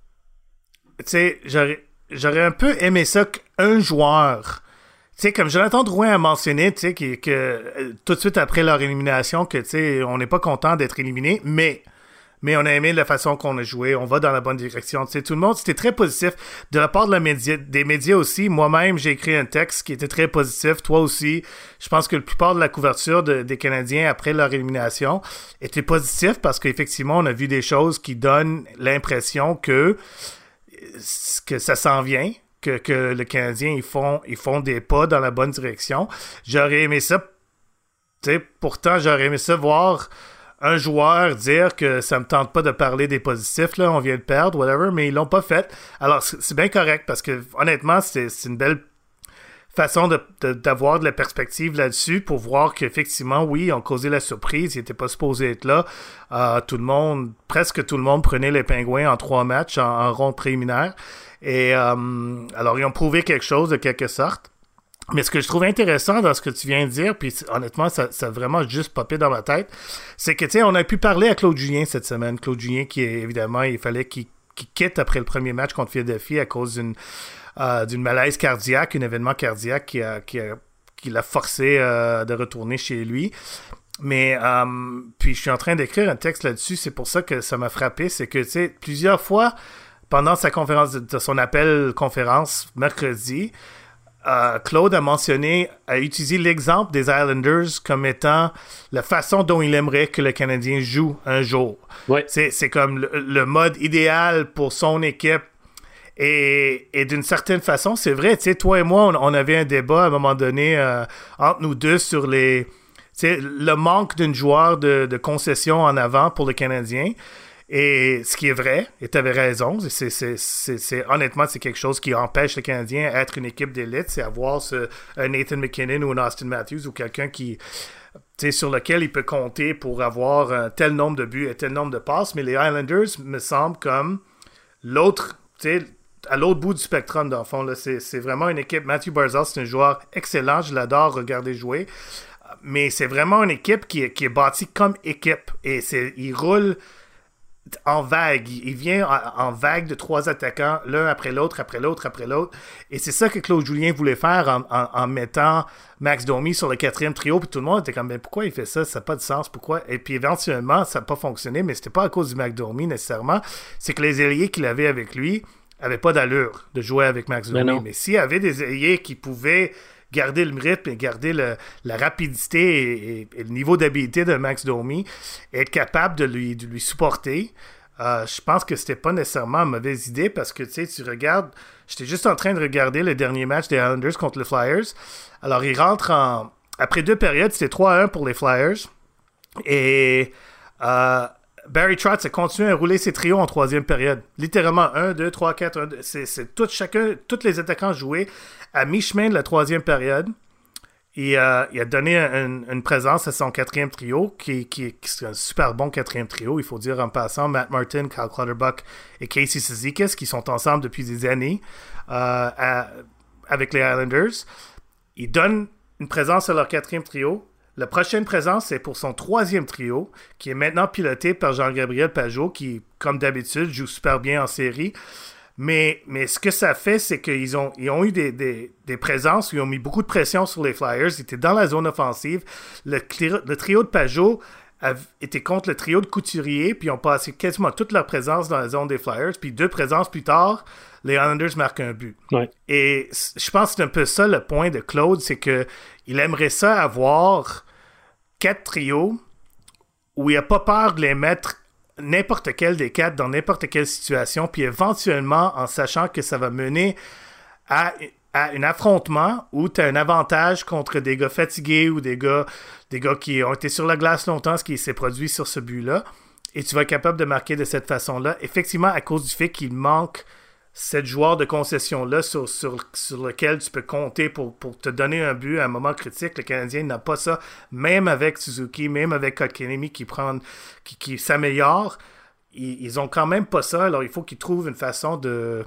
Tu sais, j'aurais, j'aurais un peu aimé ça qu'un joueur... Tu sais, comme Jonathan Drouin a mentionné, tu sais, que, que tout de suite après leur élimination, que, tu sais, on n'est pas content d'être éliminé, mais... mais on a aimé la façon qu'on a joué, on va dans la bonne direction. Tu sais, tout le monde, c'était très positif. De la part de la média, des médias aussi, moi-même, j'ai écrit un texte qui était très positif. Toi aussi, je pense que la plupart de la couverture de, des Canadiens après leur élimination était positif parce qu'effectivement, on a vu des choses qui donnent l'impression que, que ça s'en vient, que, que le Canadien, ils font, ils font des pas dans la bonne direction. J'aurais aimé ça, tu sais, pourtant, j'aurais aimé ça voir... un joueur dire que ça me tente pas de parler des positifs, là, on vient de perdre, whatever, mais ils l'ont pas fait. Alors, c'est, c'est bien correct parce que, honnêtement, c'est, c'est une belle façon de, de, d'avoir de la perspective là-dessus pour voir qu'effectivement, oui, ils ont causé la surprise, ils étaient pas supposés être là. Euh, tout le monde, presque tout le monde prenait les Pingouins en trois matchs, en, en ronde préliminaire. Et, euh, alors, ils ont prouvé quelque chose de quelque sorte. Mais ce que je trouve intéressant dans ce que tu viens de dire, puis honnêtement, ça, ça a vraiment juste popé dans ma tête, c'est que, tu sais, on a pu parler à Claude Julien cette semaine. Claude Julien, qui, évidemment, il fallait qu'il, qu'il quitte après le premier match contre Philadelphie à cause d'une, euh, d'une malaise cardiaque, un événement cardiaque qui, a, qui, a, qui l'a forcé euh, de retourner chez lui. Mais, euh, puis je suis en train d'écrire un texte là-dessus, c'est pour ça que ça m'a frappé, c'est que, tu sais, plusieurs fois, pendant sa conférence, de son appel conférence mercredi, Uh, Claude a mentionné, a utilisé l'exemple des Islanders comme étant la façon dont il aimerait que le Canadien joue un jour. Ouais. C'est, c'est comme le, le mode idéal pour son équipe. Et, et d'une certaine façon, c'est vrai, tu sais, toi et moi, on, on avait un débat à un moment donné euh, entre nous deux sur les, tu sais, le manque d'un joueur de, de concession en avant pour le Canadien. Et ce qui est vrai, et tu avais raison, c'est, c'est, c'est, c'est, honnêtement, c'est quelque chose qui empêche le Canadien d'être une équipe d'élite, c'est avoir ce, un Nathan McKinnon ou un Austin Matthews ou quelqu'un qui, sur lequel il peut compter pour avoir un tel nombre de buts et tel nombre de passes. Mais les Islanders me semblent comme l'autre, tu sais, à l'autre bout du spectrum, dans le fond. Là, c'est, c'est vraiment une équipe. Matthew Barzal, c'est un joueur excellent, je l'adore regarder jouer. Mais c'est vraiment une équipe qui, qui est bâtie comme équipe. Et c'est, il roule en vague. Il vient en, en vague de trois attaquants, l'un après l'autre, après l'autre, après l'autre. Et c'est ça que Claude Julien voulait faire en, en, en mettant Max Domi sur le quatrième trio. Puis tout le monde était comme, mais pourquoi il fait ça? Ça n'a pas de sens. Pourquoi? Et puis éventuellement, ça n'a pas fonctionné, mais c'était pas à cause du Max Domi nécessairement. C'est que les ailiers qu'il avait avec lui n'avaient pas d'allure de jouer avec Max Domi. Mais, mais s'il y avait des ailiers qui pouvaient garder le rythme et garder le, la rapidité et, et, et le niveau d'habilité de Max Domi, et être capable de lui, de lui supporter, euh, je pense que c'était pas nécessairement une mauvaise idée parce que tu sais, tu regardes, j'étais juste en train de regarder le dernier match des Islanders contre les Flyers. Alors, ils rentrent en... Après deux périodes, c'était trois à un pour les Flyers. Et euh, Barry Trotz a continué à rouler ses trios en troisième période. Littéralement, un, deux, trois, quatre, un, deux. C'est, c'est tout, chacun, tous les attaquants jouaient à mi-chemin de la troisième période. il, euh, il a donné un, une présence à son quatrième trio, qui, qui, qui est un super bon quatrième trio, il faut dire en passant. Matt Martin, Kyle Clutterbuck et Casey Cizikas, qui sont ensemble depuis des années euh, à, avec les Islanders. Il donne une présence à leur quatrième trio. La prochaine présence, c'est pour son troisième trio, qui est maintenant piloté par Jean-Gabriel Pageau, qui, comme d'habitude, joue super bien en série. Mais, mais ce que ça fait, c'est qu'ils ont, ils ont eu des, des, des présences, ils ont mis beaucoup de pression sur les Flyers, ils étaient dans la zone offensive. Le, le trio de Pageau était contre le trio de Couturier, puis ils ont passé quasiment toute leur présence dans la zone des Flyers. Puis deux présences plus tard, les Islanders marquent un but. Ouais. Et je pense que c'est un peu ça le point de Claude, c'est que il aimerait ça avoir quatre trios où il n'a pas peur de les mettre n'importe quel des quatre dans n'importe quelle situation, puis éventuellement, en sachant que ça va mener à, à un affrontement où tu as un avantage contre des gars fatigués ou des gars, des gars qui ont été sur la glace longtemps, ce qui s'est produit sur ce but-là, et tu vas être capable de marquer de cette façon-là. Effectivement, à cause du fait qu'il manque cette joueur de concession-là sur, sur, sur lequel tu peux compter pour, pour te donner un but à un moment critique. Le Canadien n'a pas ça, même avec Suzuki, même avec Kotkaniemi qui, prend, qui, qui s'améliore. Ils, ils ont quand même pas ça, alors il faut qu'ils trouvent une façon de,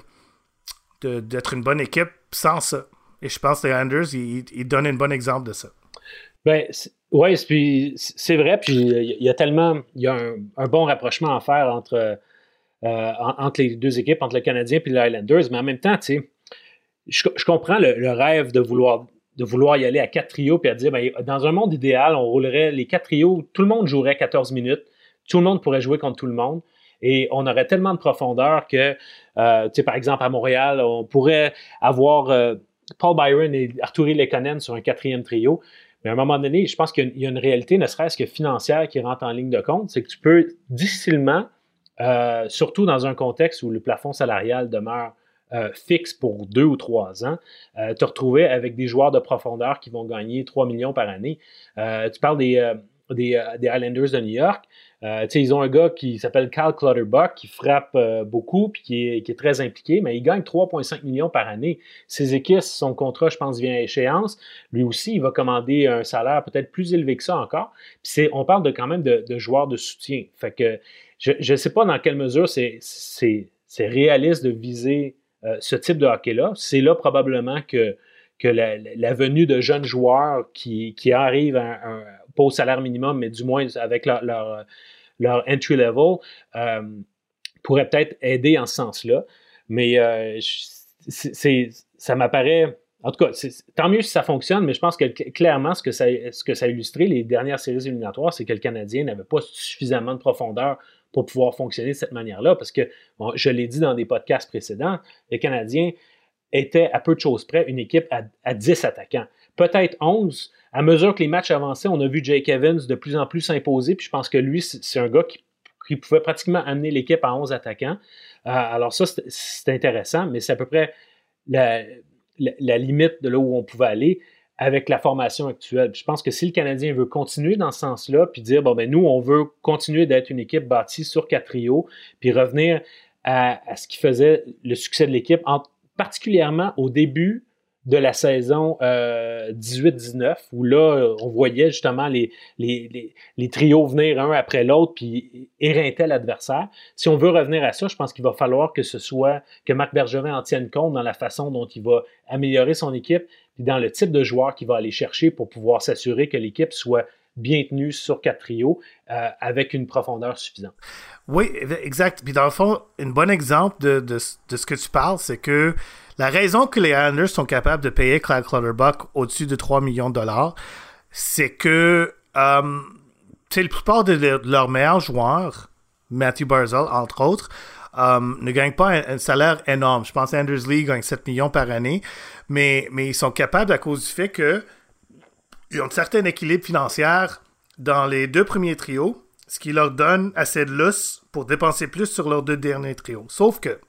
de, d'être une bonne équipe sans ça. Et je pense que les Islanders, ils, ils donnent un bon exemple de ça. Ben, oui, c'est vrai, puis il y a tellement, il y a un, un bon rapprochement à faire entre... Euh, entre les deux équipes, entre le Canadien et les Islanders, mais en même temps, tu sais, je, je comprends le, le rêve de vouloir, de vouloir y aller à quatre trios et à dire, ben, dans un monde idéal, on roulerait les quatre trios, tout le monde jouerait quatorze minutes, tout le monde pourrait jouer contre tout le monde, et on aurait tellement de profondeur que, euh, tu sais, par exemple, à Montréal, on pourrait avoir euh, Paul Byron et Artturi Lehkonen sur un quatrième trio, mais à un moment donné, je pense qu'il y a une réalité, ne serait-ce que financière, qui rentre en ligne de compte, c'est que tu peux difficilement Euh, surtout dans un contexte où le plafond salarial demeure euh, fixe pour deux ou trois ans, euh, te retrouver avec des joueurs de profondeur qui vont gagner trois millions par année. Euh, tu parles des, euh, des, euh, des Islanders de New York. Euh, ils ont un gars qui s'appelle Kyle Clutterbuck qui frappe euh, beaucoup puis qui est, qui est très impliqué, mais il gagne trois virgule cinq millions par année. Ses équipes, son contrat, je pense, vient à échéance. Lui aussi, il va commander un salaire peut-être plus élevé que ça encore. Puis c'est, on parle de, quand même de, de joueurs de soutien. Fait que je ne sais pas dans quelle mesure c'est, c'est, c'est réaliste de viser euh, ce type de hockey-là. C'est là probablement que, que la, la venue de jeunes joueurs qui, qui arrivent à un, pas au salaire minimum, mais du moins avec leur, leur, leur entry level, euh, pourrait peut-être aider en ce sens-là. Mais euh, c'est, c'est, ça m'apparaît... En tout cas, c'est, tant mieux si ça fonctionne, mais je pense que clairement, ce que ça, ce que ça a illustré, les dernières séries éliminatoires, c'est que le Canadien n'avait pas suffisamment de profondeur pour pouvoir fonctionner de cette manière-là, parce que, bon, je l'ai dit dans des podcasts précédents, le Canadien était à peu de choses près une équipe à, à dix attaquants. Peut-être onze. À mesure que les matchs avançaient, on a vu Jake Evans de plus en plus s'imposer, puis je pense que lui, c'est, c'est un gars qui, qui pouvait pratiquement amener l'équipe à onze attaquants. Euh, alors ça, c'est, c'est intéressant, mais c'est à peu près la... La, la limite de là où on pouvait aller avec la formation actuelle. Puis je pense que si le Canadien veut continuer dans ce sens-là, puis dire, bon, ben nous, on veut continuer d'être une équipe bâtie sur quatre trios, puis revenir à, à ce qui faisait le succès de l'équipe, en, particulièrement au début de la saison euh, dix-huit dix-neuf, où là, on voyait justement les, les, les, les trios venir un après l'autre, puis éreinter l'adversaire. Si on veut revenir à ça, je pense qu'il va falloir que ce soit, que Marc Bergevin en tienne compte dans la façon dont il va améliorer son équipe, puis dans le type de joueur qu'il va aller chercher pour pouvoir s'assurer que l'équipe soit bien tenue sur quatre trios euh, avec une profondeur suffisante. Oui, exact. Puis dans le fond, un bon exemple de, de, de ce que tu parles, c'est que la raison que les Islanders sont capables de payer Kyle Clutterbuck au-dessus de trois millions de dollars, c'est que euh, la plupart de, de leurs meilleurs joueurs, Matthew Barzal, entre autres, euh, ne gagnent pas un, un salaire énorme. Je pense que Anders Lee gagne sept millions par année, mais, mais ils sont capables à cause du fait qu'ils ont un certain équilibre financier dans les deux premiers trios, ce qui leur donne assez de lousse pour dépenser plus sur leurs deux derniers trios. Sauf que,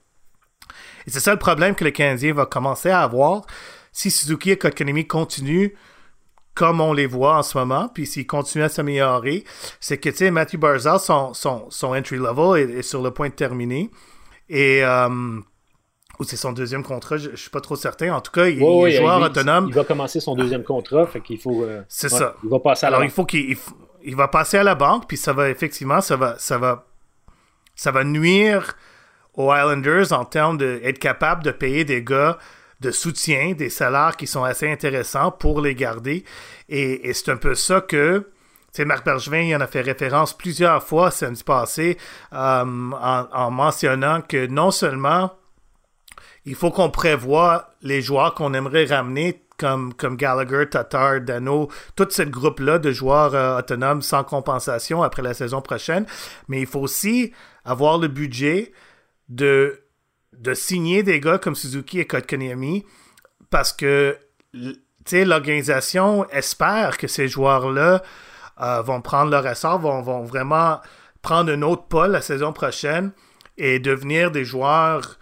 et c'est ça le problème que le Canadien va commencer à avoir si Suzuki et Kotkaniemi continuent comme on les voit en ce moment, puis s'ils continuent à s'améliorer, c'est que, tu sais, Matthew Barzal, son, son, son entry level est, est sur le point de terminer. Et euh, ou c'est son deuxième contrat, je, je suis pas trop certain. En tout cas, il, oui, il est joueur il, autonome. Il va commencer son deuxième contrat, fait qu'il faut... Euh, c'est ouais, ça. Il va passer à la Alors, banque. il faut qu'il... Il, il va passer à la banque, puis ça va, effectivement, ça va, ça va, ça va nuire aux Islanders en termes d'être capable de payer des gars de soutien, des salaires qui sont assez intéressants pour les garder. Et, et c'est un peu ça que... Tu sais, Marc Bergevin, il en a fait référence plusieurs fois samedi passé euh, en, en mentionnant que non seulement il faut qu'on prévoie les joueurs qu'on aimerait ramener comme, comme Gallagher, Tatar, Dano, toute cette groupe-là de joueurs euh, autonomes sans compensation après la saison prochaine, mais il faut aussi avoir le budget de, de signer des gars comme Suzuki et Kotkaniemi parce que tu sais, l'organisation espère que ces joueurs-là Euh, vont prendre leur essor, vont, vont vraiment prendre un autre pas la saison prochaine et devenir des joueurs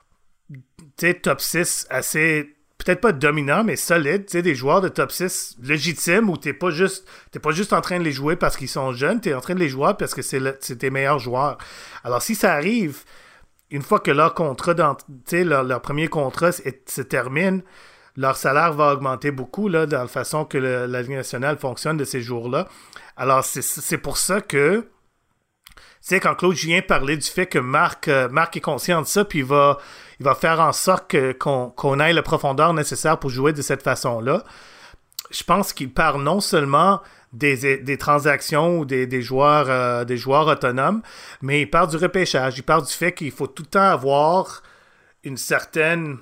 top six assez, peut-être pas dominants, mais solides, des joueurs de top six légitimes où t'es pas juste t'es pas juste en train de les jouer parce qu'ils sont jeunes, t'es en train de les jouer parce que c'est, le, c'est tes meilleurs joueurs. Alors si ça arrive, une fois que leur contrat, dans, leur, leur premier contrat est, se termine, leur salaire va augmenter beaucoup là, dans la façon que le, la Ligue nationale fonctionne de ces jours-là. Alors, c'est, c'est pour ça que, tu sais, quand Claude Julien parlait du fait que Marc, euh, Marc est conscient de ça, puis il va, il va faire en sorte que, qu'on, qu'on ait la profondeur nécessaire pour jouer de cette façon-là, je pense qu'il parle non seulement des, des transactions ou des, des, joueurs, euh, des joueurs autonomes, mais il parle du repêchage. Il parle du fait qu'il faut tout le temps avoir une certaine...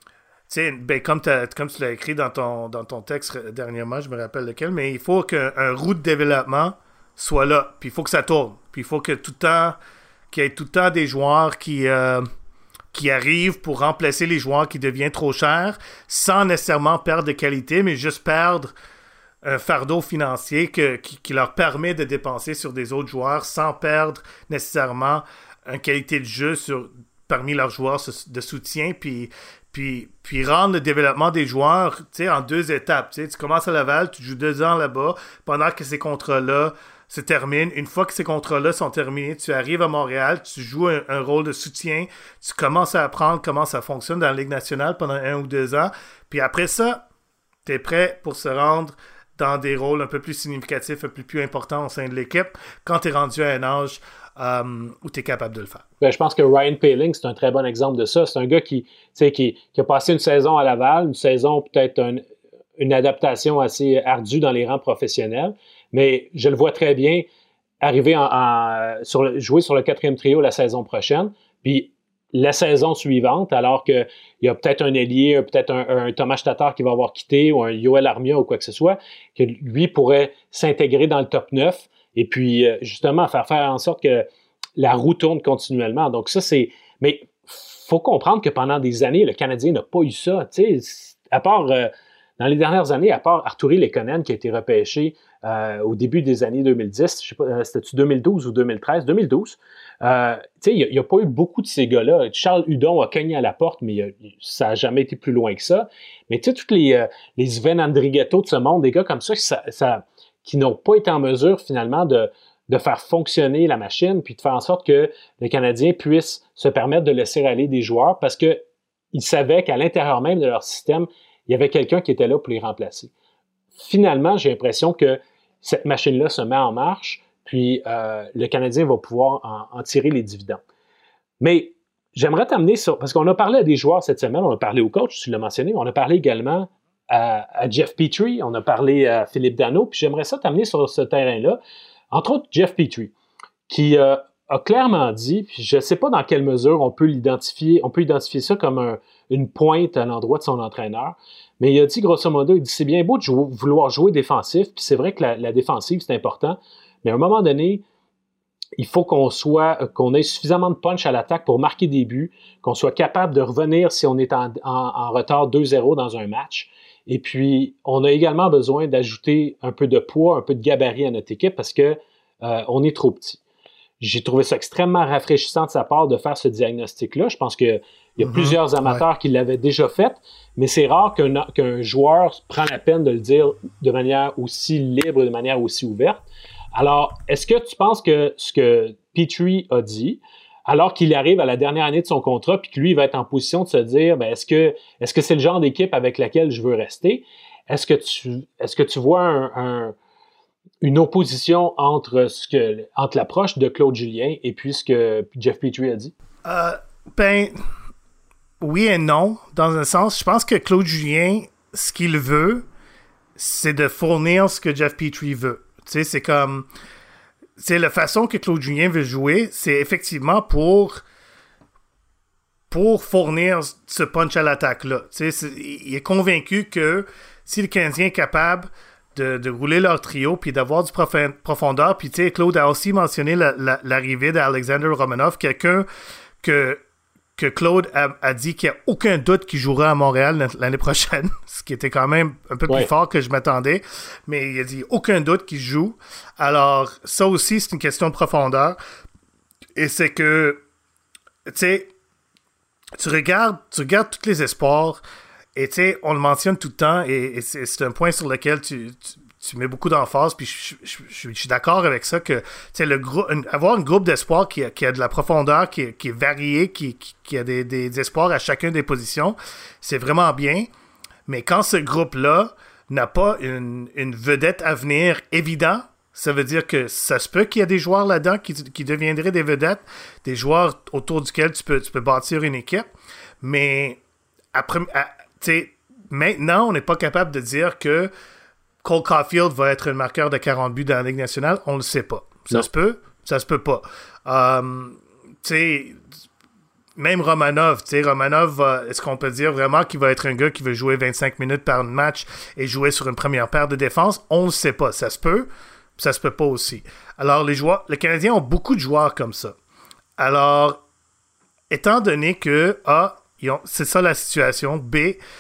Tu sais, ben, comme, comme tu l'as écrit dans ton, dans ton texte dernièrement, je me rappelle lequel, mais il faut qu'un route de développement soit là, puis il faut que ça tourne. Puis il faut que tout le temps, qu'il y ait tout le temps des joueurs qui, euh, qui arrivent pour remplacer les joueurs qui deviennent trop chers, sans nécessairement perdre de qualité, mais juste perdre un fardeau financier que, qui, qui leur permet de dépenser sur des autres joueurs sans perdre nécessairement une qualité de jeu sur, parmi leurs joueurs de soutien, puis... Puis, puis rendre le développement des joueurs, tu sais, en deux étapes. Tu sais, tu commences à Laval, tu joues deux ans là-bas, pendant que ces contrats-là se terminent. Une fois que ces contrats-là sont terminés, tu arrives à Montréal, tu joues un, un rôle de soutien, tu commences à apprendre comment ça fonctionne dans la Ligue nationale pendant un ou deux ans. Puis après ça, tu es prêt pour se rendre dans des rôles un peu plus significatifs, un peu plus importants au sein de l'équipe, quand tu es rendu à un âge Um, où tu es capable de le faire. Ben, je pense que Ryan Poehling, c'est un très bon exemple de ça. C'est un gars qui, qui, qui a passé une saison à Laval, une saison peut-être un, une adaptation assez ardue dans les rangs professionnels, mais je le vois très bien arriver en, en, sur le, jouer sur le quatrième trio la saison prochaine, puis la saison suivante, alors qu'il y a peut-être un ailier, peut-être un, un Thomas Tatar qui va avoir quitté, ou un Yoel Armia ou quoi que ce soit, que lui pourrait s'intégrer dans le top neuf, et puis, justement, faire faire en sorte que la roue tourne continuellement. Donc ça, c'est... Mais faut comprendre que pendant des années, le Canadien n'a pas eu ça. Tu sais, à part... Euh, dans les dernières années, à part Artturi Lekonen qui a été repêché euh, au début des années deux mille dix, je sais pas, euh, c'était-tu deux mille douze ou deux mille treize? deux mille douze. Euh, tu sais, il n'y a, a pas eu beaucoup de ces gars-là. Charles Hudon a cogné à la porte, mais a, ça n'a jamais été plus loin que ça. Mais tu sais, tous les, euh, les Sven Andrighetto de ce monde, des gars comme ça, ça... ça qui n'ont pas été en mesure, finalement, de, de faire fonctionner la machine, puis de faire en sorte que le Canadien puisse se permettre de laisser aller des joueurs parce qu'ils savaient qu'à l'intérieur même de leur système, il y avait quelqu'un qui était là pour les remplacer. Finalement, j'ai l'impression que cette machine-là se met en marche, puis euh, le Canadien va pouvoir en, en tirer les dividendes. Mais j'aimerais t'amener sur... Parce qu'on a parlé à des joueurs cette semaine, on a parlé au coach, tu l'as mentionné, mais on a parlé également À, à Jeff Petrie, on a parlé à Philippe Dano, puis j'aimerais ça t'amener sur ce terrain-là. Entre autres, Jeff Petrie, qui euh, a clairement dit, puis je ne sais pas dans quelle mesure on peut l'identifier, on peut identifier ça comme un, une pointe à l'endroit de son entraîneur, mais il a dit grosso modo, il dit c'est bien beau de jouer, vouloir jouer défensif, puis c'est vrai que la, la défensive c'est important, mais à un moment donné, il faut qu'on soit, qu'on ait suffisamment de punch à l'attaque pour marquer des buts, qu'on soit capable de revenir si on est en, en, en retard deux zéro dans un match. Et puis, on a également besoin d'ajouter un peu de poids, un peu de gabarit à notre équipe parce que euh, on est trop petit. J'ai trouvé ça extrêmement rafraîchissant de sa part de faire ce diagnostic-là. Je pense qu'il y a mm-hmm. plusieurs amateurs ouais. qui l'avaient déjà fait, mais c'est rare qu'un, qu'un joueur prenne la peine de le dire de manière aussi libre, de manière aussi ouverte. Alors, est-ce que tu penses que ce que Petrie a dit alors qu'il arrive à la dernière année de son contrat, puis que lui, il va être en position de se dire, ben, est-ce que, est-ce que c'est le genre d'équipe avec laquelle je veux rester? Est-ce que tu, est-ce que tu vois un, un, une opposition entre ce que, entre l'approche de Claude Julien et puis ce que Jeff Petrie a dit? Euh, ben, oui et non, dans un sens. Je pense que Claude Julien, ce qu'il veut, c'est de fournir ce que Jeff Petrie veut. Tu sais, c'est comme... C'est la façon que Claude Julien veut jouer, c'est effectivement pour pour fournir ce punch à l'attaque-là. Tu sais, il est convaincu que si le Canadien est capable de, de rouler leur trio puis d'avoir du prof- profondeur, puis tu sais, Claude a aussi mentionné la, la, l'arrivée d'Alexander Romanov, quelqu'un que que Claude a, a dit qu'il n'y a aucun doute qu'il jouera à Montréal l'année prochaine, ce qui était quand même un peu ouais. plus fort que je m'attendais, mais il a dit aucun doute qu'il joue. Alors, ça aussi, c'est une question de profondeur. Et c'est que, tu sais, tu regardes, tu regardes tous les espoirs, et tu sais, on le mentionne tout le temps, et, et c'est, c'est un point sur lequel tu... tu tu mets beaucoup d'emphase, puis je, je, je, je suis d'accord avec ça, que le grou- une, avoir un groupe d'espoir qui a, qui a de la profondeur, qui, qui est varié, qui, qui, qui a des, des espoirs à chacune des positions, c'est vraiment bien. Mais quand ce groupe-là n'a pas une, une vedette à venir évident, ça veut dire que ça se peut qu'il y a des joueurs là-dedans qui, qui deviendraient des vedettes, des joueurs autour duquel tu peux, tu peux bâtir une équipe. Mais après, à, maintenant, on n'est pas capable de dire que Cole Caulfield va être un marqueur de quarante buts dans la Ligue nationale, on le sait pas. Ça non. se peut, ça se peut pas. Um, tu sais, même Romanov, tu sais, Romanov, va, est-ce qu'on peut dire vraiment qu'il va être un gars qui veut jouer vingt-cinq minutes par match et jouer sur une première paire de défense? On le sait pas. Ça se peut, ça se peut pas aussi. Alors, les joueurs, les Canadiens ont beaucoup de joueurs comme ça. Alors, étant donné que, A, ils ont, c'est ça la situation, B,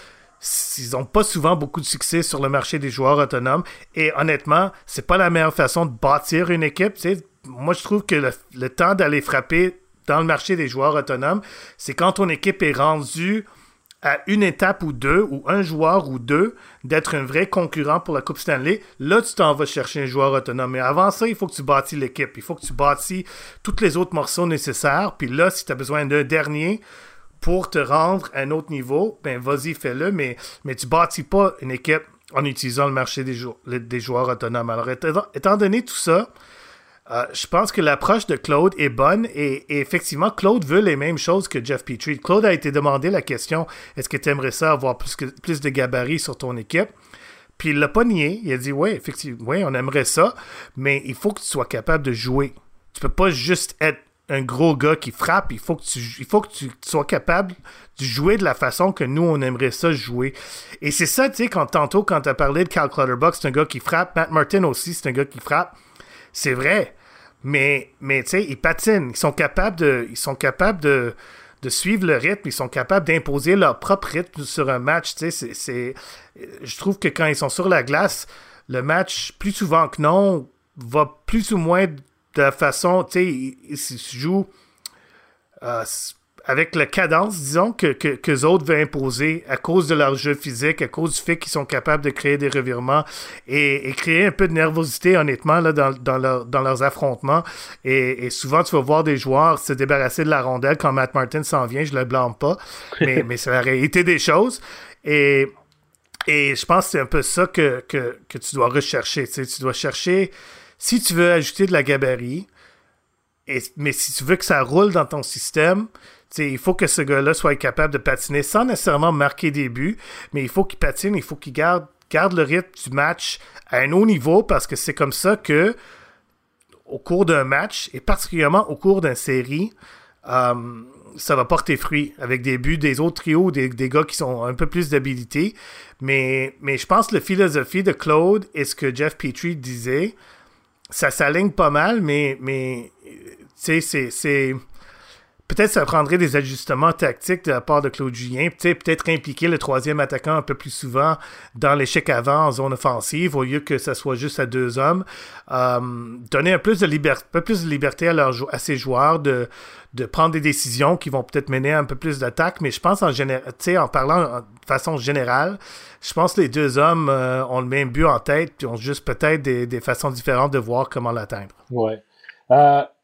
ils n'ont pas souvent beaucoup de succès sur le marché des joueurs autonomes. Et honnêtement, c'est pas la meilleure façon de bâtir une équipe. Tu sais, moi, je trouve que le, le temps d'aller frapper dans le marché des joueurs autonomes, c'est quand ton équipe est rendue à une étape ou deux, ou un joueur ou deux, d'être un vrai concurrent pour la Coupe Stanley. Là, tu t'en vas chercher un joueur autonome. Mais avant ça, il faut que tu bâtis l'équipe. Il faut que tu bâtis tous les autres morceaux nécessaires. Puis là, si tu as besoin d'un dernier pour te rendre à un autre niveau, ben vas-y, fais-le, mais, mais tu bâtis pas une équipe en utilisant le marché des, jou- des joueurs autonomes. Alors, étant, étant donné tout ça, euh, je pense que l'approche de Claude est bonne et, et effectivement, Claude veut les mêmes choses que Jeff Petrie. Claude a été demandé la question, est-ce que tu aimerais ça avoir plus, que, plus de gabarits sur ton équipe? Puis il l'a pas nié, il a dit, oui, effectivement, oui, on aimerait ça, mais il faut que tu sois capable de jouer. Tu peux pas juste être un gros gars qui frappe, il faut que tu, il faut que tu sois capable de jouer de la façon que nous, on aimerait ça jouer. Et c'est ça, tu sais, quand tantôt, quand tu as parlé de Cal Clutterbuck, c'est un gars qui frappe. Matt Martin aussi, c'est un gars qui frappe. C'est vrai. Mais, mais tu sais, ils patinent. Ils sont capables de, ils sont capables de, de suivre le rythme. Ils sont capables d'imposer leur propre rythme sur un match. Tu sais, c'est, c'est, je trouve que quand ils sont sur la glace, le match, plus souvent que non, va plus ou moins de la façon, tu sais, ils, ils se jouent euh, avec la cadence, disons, que, que, que les autres veulent imposer à cause de leur jeu physique, à cause du fait qu'ils sont capables de créer des revirements et, et créer un peu de nervosité, honnêtement, là, dans, dans, leur, dans leurs affrontements. Et, et souvent, tu vas voir des joueurs se débarrasser de la rondelle quand Matt Martin s'en vient, je le blâme pas, mais, mais c'est la réalité des choses. Et, et je pense que c'est un peu ça que, que, que tu dois rechercher. Tu sais, tu dois chercher... Si tu veux ajouter de la gabarit, et, mais si tu veux que ça roule dans ton système, il faut que ce gars-là soit capable de patiner sans nécessairement marquer des buts, mais il faut qu'il patine, il faut qu'il garde, garde le rythme du match à un haut niveau parce que c'est comme ça que, au cours d'un match, et particulièrement au cours d'une série, euh, ça va porter fruit avec des buts des autres trios, des, des gars qui sont un peu plus d'habilité. Mais, mais je pense que la philosophie de Claude et ce que Jeff Petrie disait, ça s'aligne pas mal, mais, mais tu sais, c'est, c'est... Peut-être ça prendrait des ajustements tactiques de la part de Claude Julien. Peut-être impliquer le troisième attaquant un peu plus souvent dans l'échec avant en zone offensive au lieu que ça soit juste à deux hommes. Euh, donner un, plus de liber- un peu plus de liberté à, leur, à ces joueurs de, de prendre des décisions qui vont peut-être mener à un peu plus d'attaque. Mais je pense en, géné- en parlant de façon générale, je pense que les deux hommes euh, ont le même but en tête puis ont juste peut-être des, des façons différentes de voir comment l'atteindre. Ouais. Euh...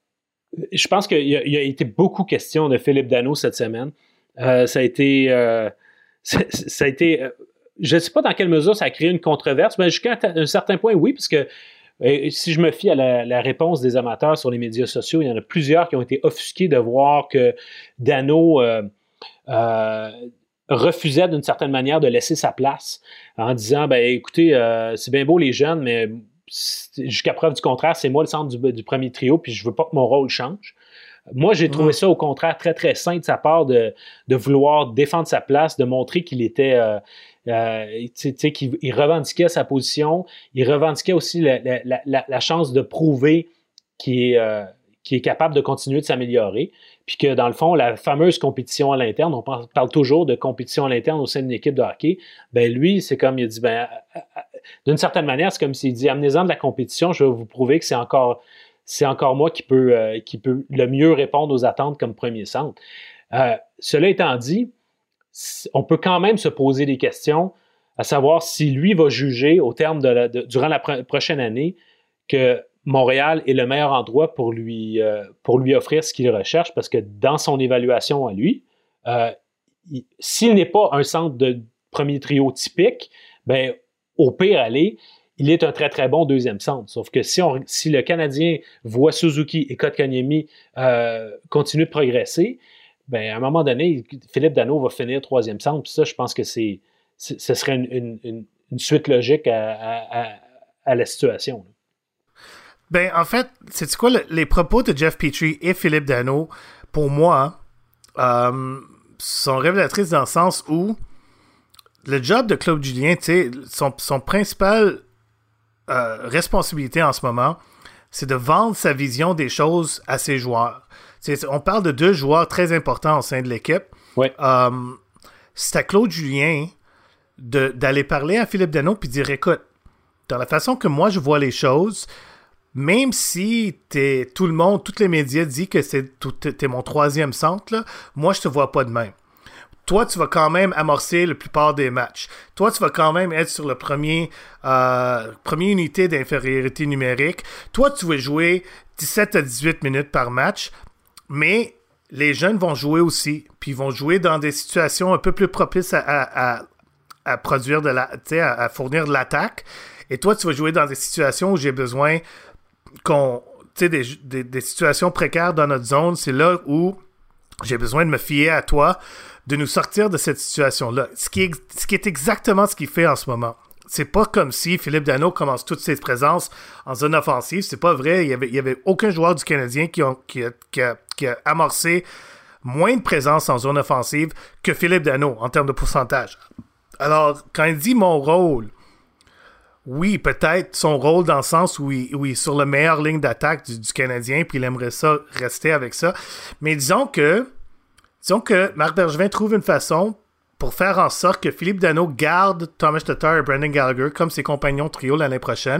je pense qu'il y a, il y a été beaucoup question de Philippe Danault cette semaine. Euh, ça a été... Euh, ça, ça a été euh, je ne sais pas dans quelle mesure ça a créé une controverse, mais jusqu'à un certain point, oui, parce que euh, si je me fie à la, la réponse des amateurs sur les médias sociaux, il y en a plusieurs qui ont été offusqués de voir que Danault euh, euh, refusait d'une certaine manière de laisser sa place en disant, ben écoutez, euh, c'est bien beau les jeunes, mais jusqu'à preuve du contraire, c'est moi le centre du, du premier trio, puis je veux pas que mon rôle change. Moi, j'ai trouvé ça, au contraire, très, très sain de sa part de, de vouloir défendre sa place, de montrer qu'il était... Euh, euh, tu sais, qu'il il revendiquait sa position. Il revendiquait aussi la, la, la, la chance de prouver qu'il est, euh, qu'il est capable de continuer de s'améliorer. Puis que, dans le fond, la fameuse compétition à l'interne, on parle toujours de compétition à l'interne au sein d'une équipe de hockey, ben lui, c'est comme il a dit, ben, d'une certaine manière, c'est comme s'il dit, amenez-en de la compétition, je vais vous prouver que c'est encore... c'est encore moi qui peut, euh, qui peut le mieux répondre aux attentes comme premier centre. Euh, cela étant dit, on peut quand même se poser des questions, à savoir si lui va juger au terme de, la, de durant la pro- prochaine année que Montréal est le meilleur endroit pour lui, euh, pour lui offrir ce qu'il recherche, parce que dans son évaluation à lui, euh, il, s'il n'est pas un centre de premier trio typique, ben au pire aller, il est un très, très bon deuxième centre. Sauf que si, on, si le Canadien voit Suzuki et Kotkaniemi euh, continuer de progresser, ben, à un moment donné, Philippe Danault va finir troisième centre. Puis ça, je pense que c'est, c'est, ce serait une, une, une suite logique à, à, à, à la situation. Ben, en fait, c'est quoi, le, les propos de Jeff Petrie et Philippe Danault, pour moi, euh, sont révélatrices dans le sens où le job de Claude Julien, tu sais, son, son principal... Euh, responsabilité en ce moment, c'est de vendre sa vision des choses à ses joueurs. C'est, on parle de deux joueurs très importants au sein de l'équipe. Ouais. Euh, c'est à Claude Julien de, d'aller parler à Philippe Danault puis dire, écoute, dans la façon que moi je vois les choses, même si t'es, tout le monde, tous les médias disent que c'est, t'es mon troisième centre, là, moi je te vois pas de même. Toi, tu vas quand même amorcer la plupart des matchs. Toi, tu vas quand même être sur le premier, euh, première unité d'infériorité numérique. Toi, tu vas jouer dix-sept à dix-huit minutes par match. Mais les jeunes vont jouer aussi. Puis ils vont jouer dans des situations un peu plus propices à, à, à, à produire de la, tu sais, à, à fournir de l'attaque. Et toi, tu vas jouer dans des situations où j'ai besoin qu'on, tu sais, des, des, des situations précaires dans notre zone. C'est là où j'ai besoin de me fier à toi, de nous sortir de cette situation-là. Ce qui est, ce qui est exactement ce qu'il fait en ce moment. C'est pas comme si Philippe Danault commence toutes ses présences en zone offensive. C'est pas vrai. Il y avait, il y avait aucun joueur du Canadien qui, ont, qui, a, qui, a, qui a amorcé moins de présence en zone offensive que Philippe Danault en termes de pourcentage. Alors, quand il dit mon rôle, oui, peut-être son rôle dans le sens où il, où il est sur la meilleure ligne d'attaque du, du Canadien, puis il aimerait ça rester avec ça. Mais disons que Disons que Marc Bergevin trouve une façon pour faire en sorte que Philippe Danault garde Thomas Tatar et Brendan Gallagher comme ses compagnons trio l'année prochaine.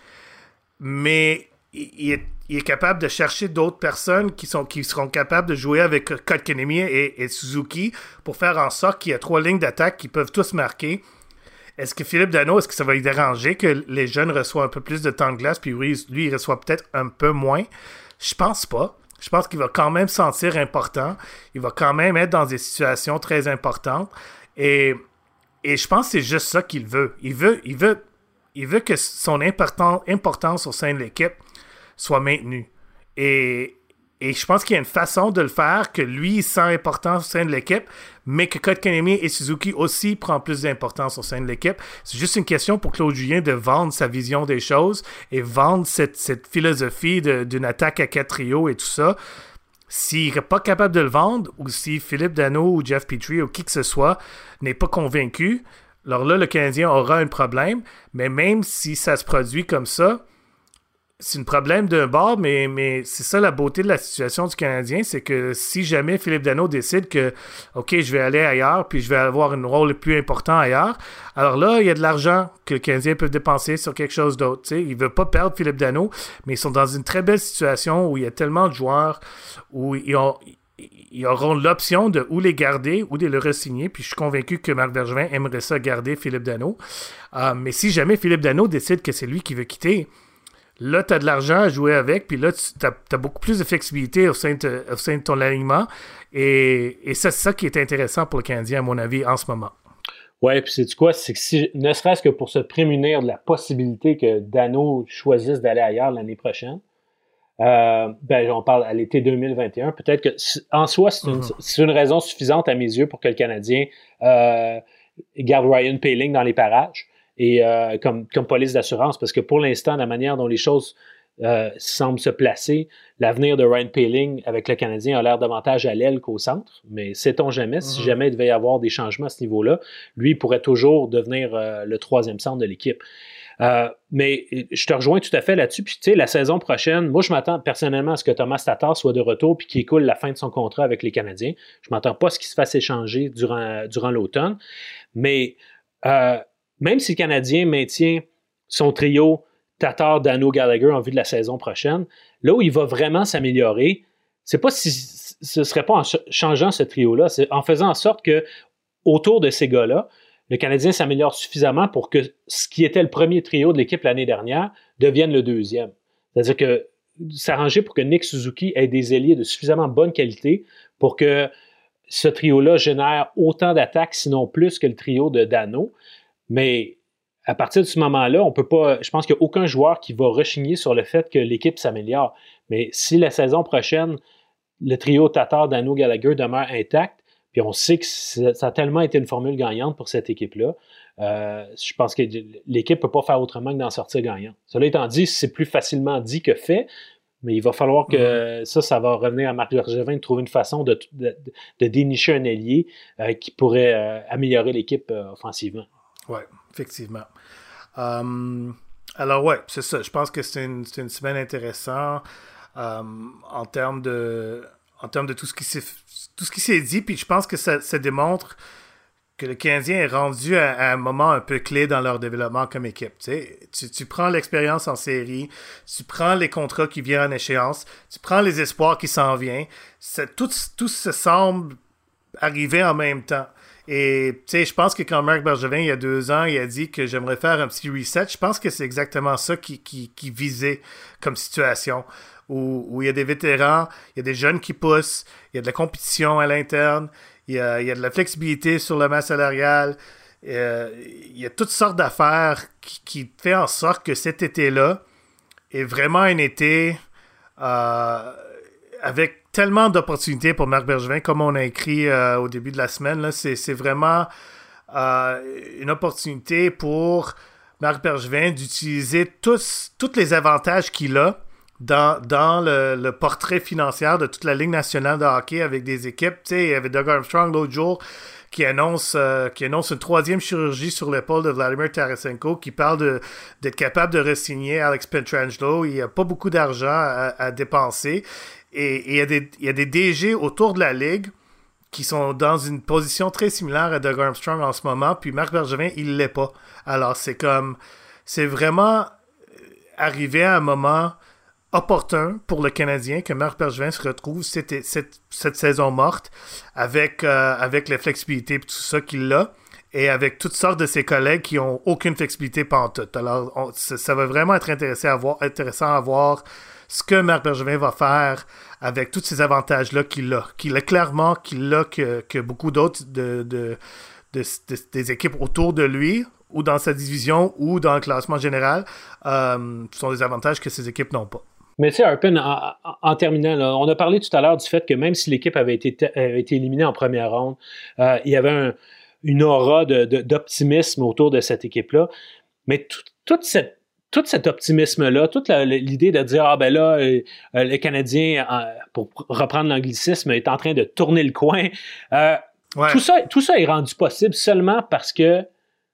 Mais il est, il est capable de chercher d'autres personnes qui, sont, qui seront capables de jouer avec Kotkaniemi et, et Suzuki pour faire en sorte qu'il y a trois lignes d'attaque qui peuvent tous marquer. Est-ce que Philippe Danault, est-ce que ça va lui déranger que les jeunes reçoivent un peu plus de temps de glace puis lui, lui il reçoit peut-être un peu moins? Je pense pas. Je pense qu'il va quand même se sentir important. Il va quand même être dans des situations très importantes. Et, et je pense que c'est juste ça qu'il veut. Il veut, il veut, il veut que son important, importance au sein de l'équipe soit maintenue. Et, et je pense qu'il y a une façon de le faire que lui, il sent important au sein de l'équipe, mais que Kotkaniemi et Suzuki aussi prennent plus d'importance au sein de l'équipe. C'est juste une question pour Claude Julien de vendre sa vision des choses et vendre cette, cette philosophie de, d'une attaque à quatre trios et tout ça. S'il n'est pas capable de le vendre, ou si Philippe Danault ou Jeff Petrie ou qui que ce soit n'est pas convaincu, alors là, le Canadien aura un problème. Mais même si ça se produit comme ça, c'est un problème d'un bord, mais, mais c'est ça la beauté de la situation du Canadien, c'est que si jamais Philippe Danault décide que, OK, je vais aller ailleurs, puis je vais avoir un rôle plus important ailleurs, alors là, il y a de l'argent que le Canadien peut dépenser sur quelque chose d'autre. T'sais. Il ne veut pas perdre Philippe Danault, mais ils sont dans une très belle situation où il y a tellement de joueurs, où ils, ont, ils auront l'option de ou les garder ou de le re-signer, puis je suis convaincu que Marc Bergevin aimerait ça garder Philippe Danault. Euh, mais si jamais Philippe Danault décide que c'est lui qui veut quitter, Là, tu as de l'argent à jouer avec, puis là, tu as beaucoup plus de flexibilité au sein de, au sein de ton alignement. Et, et ça, c'est ça qui est intéressant pour le Canadien, à mon avis, en ce moment. Oui, puis c'est du quoi? C'est que si, ne serait-ce que pour se prémunir de la possibilité que Danault choisisse d'aller ailleurs l'année prochaine, euh, ben, on parle à l'été deux mille vingt et un, peut-être que, en soi, c'est une, mm-hmm. c'est une raison suffisante à mes yeux pour que le Canadien euh, garde Ryan Poehling dans les parages et euh, comme, comme police d'assurance, parce que pour l'instant, la manière dont les choses euh, semblent se placer, l'avenir de Ryan Poehling avec le Canadien a l'air davantage à l'aile qu'au centre, mais sait-on jamais, mm-hmm. si jamais il devait y avoir des changements à ce niveau-là, lui il pourrait toujours devenir euh, le troisième centre de l'équipe. Euh, mais je te rejoins tout à fait là-dessus. Puis, tu sais, la saison prochaine, moi, je m'attends personnellement à ce que Thomas Tatar soit de retour puis qu'il écoule la fin de son contrat avec les Canadiens. Je ne m'attends pas à ce qu'il se fasse échanger durant, durant l'automne. Mais euh, même si le Canadien maintient son trio Tatar, Danault, Gallagher en vue de la saison prochaine, là où il va vraiment s'améliorer, c'est pas si ce ne serait pas en changeant ce trio-là, c'est en faisant en sorte que autour de ces gars-là, le Canadien s'améliore suffisamment pour que ce qui était le premier trio de l'équipe l'année dernière devienne le deuxième. C'est-à-dire que s'arranger pour que Nick Suzuki ait des ailiers de suffisamment bonne qualité pour que ce trio-là génère autant d'attaques, sinon plus que le trio de Danault. Mais à partir de ce moment-là, on peut pas. Je pense qu'il n'y a aucun joueur qui va rechigner sur le fait que l'équipe s'améliore. Mais si la saison prochaine, le trio Tatar, Danault, Gallagher demeure intact, puis on sait que ça a tellement été une formule gagnante pour cette équipe-là. Euh, je pense que l'équipe ne peut pas faire autrement que d'en sortir gagnant. Cela étant dit, c'est plus facilement dit que fait, mais il va falloir que mmh. ça, ça va revenir à Marc Bergevin de trouver une façon de, de, de dénicher un ailier euh, qui pourrait euh, améliorer l'équipe euh, offensivement. Oui, effectivement. Um, alors, ouais, c'est ça. Je pense que c'est une, c'est une semaine intéressante um, en termes de... en termes de tout ce qui s'est, tout ce qui s'est dit, puis je pense que ça, ça démontre que le Canadien est rendu à, à un moment un peu clé dans leur développement comme équipe. Tu sais, tu, tu prends l'expérience en série, tu prends les contrats qui viennent en échéance, tu prends les espoirs qui s'en viennent, ça, tout, tout se semble arriver en même temps. Et tu sais, je pense que quand Marc Bergevin, il y a deux ans, il a dit que j'aimerais faire un petit reset, je pense que c'est exactement ça qui, qui, qui visait comme situation. Où, où il y a des vétérans, il y a des jeunes qui poussent, il y a de la compétition à l'interne, il y a, il y a de la flexibilité sur la masse salariale, euh, il y a toutes sortes d'affaires qui, qui font en sorte que cet été-là est vraiment un été euh, avec tellement d'opportunités pour Marc Bergevin, comme on a écrit euh, au début de la semaine. Là, c'est, c'est vraiment euh, une opportunité pour Marc Bergevin d'utiliser tous, tous les avantages qu'il a Dans, dans le, le portrait financier de toute la Ligue nationale de hockey avec des équipes. Tu sais, il y avait Doug Armstrong l'autre jour qui annonce, euh, qui annonce une troisième chirurgie sur l'épaule de Vladimir Tarasenko, qui parle de, d'être capable de re-signer Alex Pietrangelo. Il n'y a pas beaucoup d'argent à, à dépenser. Et, et il, y a des, il y a des D G autour de la Ligue qui sont dans une position très similaire à Doug Armstrong en ce moment, puis Marc Bergevin, il ne l'est pas. Alors, c'est comme... C'est vraiment arrivé à un moment opportun pour le Canadien que Marc Bergevin se retrouve cette, cette, cette saison morte avec, euh, avec la flexibilité et tout ça qu'il a et avec toutes sortes de ses collègues qui n'ont aucune flexibilité pantoute. Alors, on, ça, ça va vraiment être intéressant à, voir, intéressant à voir ce que Marc Bergevin va faire avec tous ces avantages-là qu'il a. Qu'il a clairement, qu'il a que, que beaucoup d'autres de, de, de, de, des équipes autour de lui ou dans sa division ou dans le classement général euh, sont des avantages que ces équipes n'ont pas. Mais tu sais, Arpin, en, en terminant, là, on a parlé tout à l'heure du fait que même si l'équipe avait été, avait été éliminée en première ronde, euh, il y avait un, une aura de, de, d'optimisme autour de cette équipe-là. Mais tout, toute cette, tout cet optimisme-là, toute la, l'idée de dire « Ah ben là, euh, le Canadien, euh, pour reprendre l'anglicisme, est en train de tourner le coin. Euh, » ouais. tout, ça, tout ça est rendu possible seulement parce que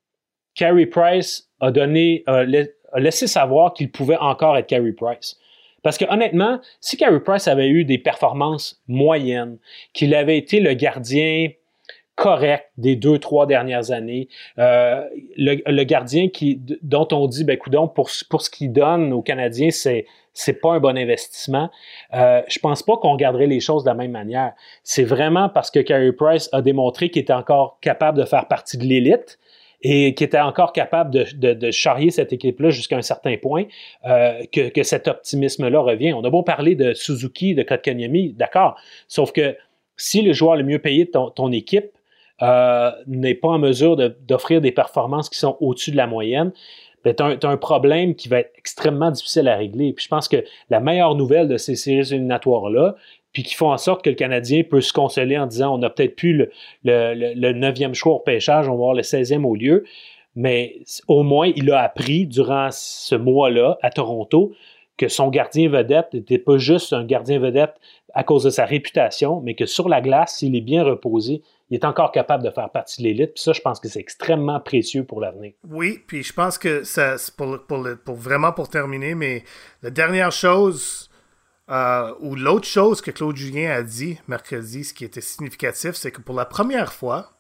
Carey Price a donné, a, a laissé savoir qu'il pouvait encore être Carey Price. Parce que honnêtement, si Carey Price avait eu des performances moyennes, qu'il avait été le gardien correct des deux, trois dernières années, euh, le, le gardien qui, dont on dit, ben coudonc, pour, pour ce qu'il donne aux Canadiens, c'est, c'est pas un bon investissement, euh, je pense pas qu'on regarderait les choses de la même manière. C'est vraiment parce que Carey Price a démontré qu'il était encore capable de faire partie de l'élite et qui était encore capable de, de, de charrier cette équipe-là jusqu'à un certain point, euh, que, que cet optimisme-là revient. On a beau parler de Suzuki, de Kotkaniemi, d'accord, sauf que si le joueur le mieux payé de ton, ton équipe euh, n'est pas en mesure de, d'offrir des performances qui sont au-dessus de la moyenne, ben, tu as un, un problème qui va être extrêmement difficile à régler. Puis je pense que la meilleure nouvelle de ces séries éliminatoires-là, puis qui font en sorte que le Canadien peut se consoler en disant on n'a peut-être plus le, le, le, le neuvième choix au repêchage, on va avoir le seizième au lieu, mais au moins il a appris durant ce mois-là à Toronto que son gardien vedette n'était pas juste un gardien vedette à cause de sa réputation, mais que sur la glace, s'il est bien reposé, il est encore capable de faire partie de l'élite. Puis ça, je pense que c'est extrêmement précieux pour l'avenir. Oui, puis je pense que ça, pour, pour, le, pour vraiment pour terminer, mais la dernière chose, euh, ou l'autre chose que Claude Julien a dit mercredi, ce qui était significatif, c'est que pour la première fois,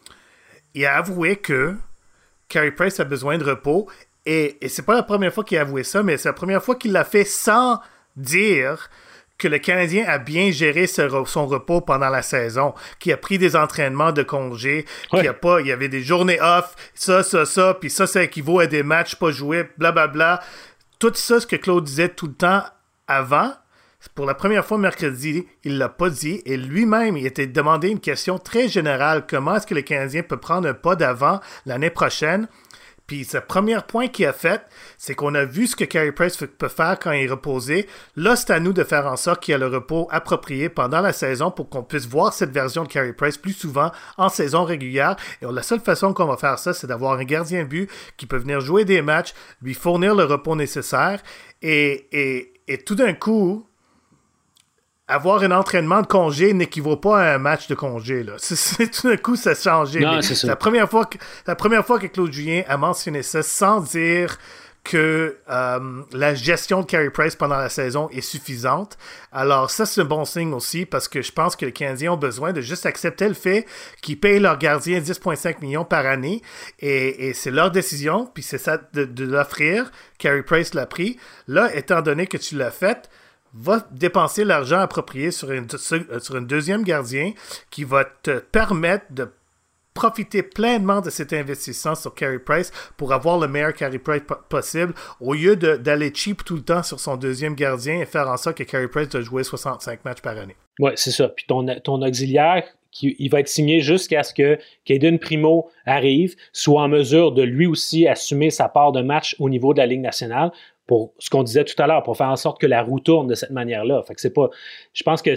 il a avoué que Carey Price a besoin de repos. Et, et c'est pas la première fois qu'il a avoué ça, mais c'est la première fois qu'il l'a fait sans dire que le Canadien a bien géré ce, son repos pendant la saison, qu'il a pris des entraînements de congé, ouais. qu'il y a pas, il y avait des journées off, ça, ça, ça, puis ça, ça équivaut à des matchs pas joués, blablabla. Tout ça, ce que Claude disait tout le temps avant, pour la première fois mercredi, il l'a pas dit, et lui-même, il était demandé une question très générale, comment est-ce que le Canadien peut prendre un pas d'avant l'année prochaine? Puis ce premier point qu'il a fait, c'est qu'on a vu ce que Carey Price peut faire quand il est reposé. Là, c'est à nous de faire en sorte qu'il y ait le repos approprié pendant la saison pour qu'on puisse voir cette version de Carey Price plus souvent en saison régulière. Et la seule façon qu'on va faire ça, c'est d'avoir un gardien de but qui peut venir jouer des matchs, lui fournir le repos nécessaire. Et, et, et tout d'un coup, avoir un entraînement de congé n'équivaut pas à un match de congé. Là. C'est, c'est, tout d'un coup, ça a changé. Non, c'est ça. La première fois que, la première fois que Claude Julien a mentionné ça sans dire que euh, la gestion de Carey Price pendant la saison est suffisante. Alors ça, c'est un bon signe aussi parce que je pense que les Canadiens ont besoin de juste accepter le fait qu'ils payent leur gardien dix virgule cinq millions par année et, et c'est leur décision, puis c'est ça de, de l'offrir. Carey Price l'a pris. Là, étant donné que tu l'as fait, va dépenser l'argent approprié sur une, sur une deuxième gardien qui va te permettre de profiter pleinement de cet investissement sur Carey Price pour avoir le meilleur Carey Price po- possible au lieu de, d'aller cheap tout le temps sur son deuxième gardien et faire en sorte que Carey Price doit jouer soixante-cinq matchs par année. Oui, c'est ça. Puis ton, ton auxiliaire, qui, il va être signé jusqu'à ce que Caden Primo arrive, soit en mesure de lui aussi assumer sa part de match au niveau de la Ligue nationale. Pour ce qu'on disait tout à l'heure, pour faire en sorte que la roue tourne de cette manière-là. Fait que c'est pas. Je pense que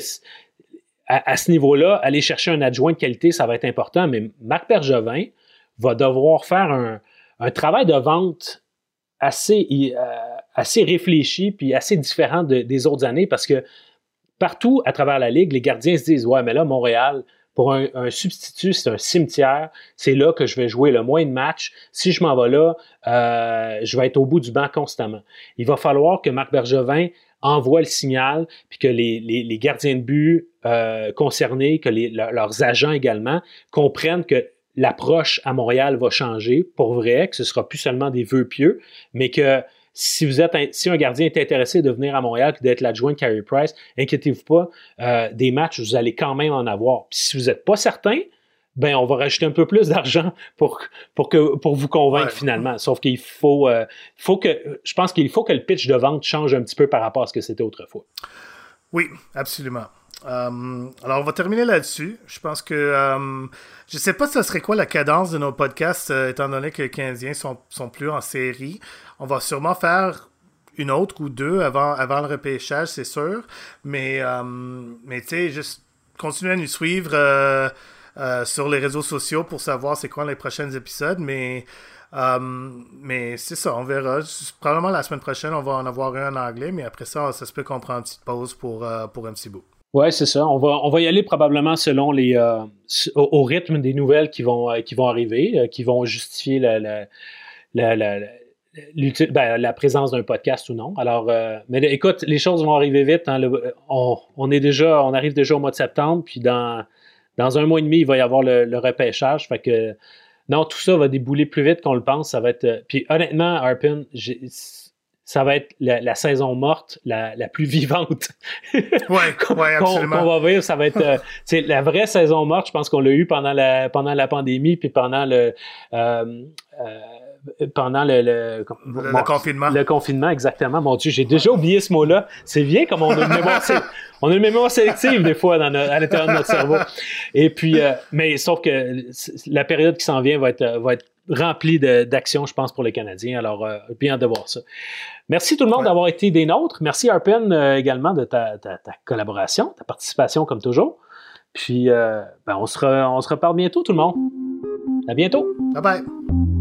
à, à ce niveau-là, aller chercher un adjoint de qualité, ça va être important, mais Marc Bergevin va devoir faire un, un travail de vente assez, euh, assez réfléchi puis assez différent de, des autres années parce que partout à travers la Ligue, les gardiens se disent ouais, mais là, Montréal, pour un, un substitut, c'est un cimetière. C'est là que je vais jouer le moins de matchs. Si je m'en vais là, euh, je vais être au bout du banc constamment. Il va falloir que Marc Bergevin envoie le signal, puis que les, les, les gardiens de but euh, concernés, que les, le, leurs agents également, comprennent que l'approche à Montréal va changer pour vrai, que ce sera plus seulement des vœux pieux, mais que si vous êtes un, si un gardien est intéressé de venir à Montréal et d'être l'adjoint de Carey Price, inquiétez-vous pas, euh, des matchs, vous allez quand même en avoir. Puis si vous n'êtes pas certain, ben on va rajouter un peu plus d'argent pour, pour, que, pour vous convaincre ouais. finalement. Sauf qu'il faut, euh, faut que, je pense qu'il faut que le pitch de vente change un petit peu par rapport à ce que c'était autrefois. Oui, absolument. Um, alors, on va terminer là-dessus. Je pense que... Um, je ne sais pas ce serait quoi la cadence de nos podcasts, euh, étant donné que les Canadiens sont, sont plus en série. On va sûrement faire une autre ou deux avant, avant le repêchage, c'est sûr. Mais, um, mais tu sais, juste continuer à nous suivre euh, euh, sur les réseaux sociaux pour savoir c'est quoi les prochains épisodes. Mais... Um, mais c'est ça, on verra. Probablement la semaine prochaine, on va en avoir un en anglais, mais après ça, ça se peut qu'on prenne une petite pause pour, euh, pour un petit bout. Oui, c'est ça. On va, on va y aller probablement selon les euh, au, au rythme des nouvelles qui vont, euh, qui vont arriver, euh, qui vont justifier la, la, la, la, la, ben, la présence d'un podcast ou non. Alors, euh, mais écoute, les choses vont arriver vite. Hein, le, on, on est déjà, on arrive déjà au mois de septembre, puis dans, dans un mois et demi, il va y avoir le, le repêchage. Fait que non, tout ça va débouler plus vite qu'on le pense. Ça va être. Puis honnêtement, Arpin, j'ai, ça va être la, la saison morte la, la plus vivante. Ouais, ouais, absolument. qu'on, qu'on va vivre, ça va être euh, c'est la vraie saison morte. Je pense qu'on l'a eu pendant la pendant la pandémie puis pendant le euh, euh, pendant le le, le, bon, le confinement. Le confinement, exactement. Mon Dieu, j'ai déjà oublié ce mot-là. C'est bien comme on a une mémoire, on a une mémoire sélective des fois dans notre, à l'intérieur de notre cerveau. Et puis, euh, mais sauf que la période qui s'en vient va être va être remplie de, d'actions, je pense, pour les Canadiens. Alors, euh, bien hâte de voir ça. Merci tout le monde ouais. d'avoir été des nôtres. Merci Arpen euh, également de ta, ta, ta collaboration, ta participation comme toujours. Puis, euh, ben, on se re, on se reparle bientôt tout le monde. À bientôt. Bye bye.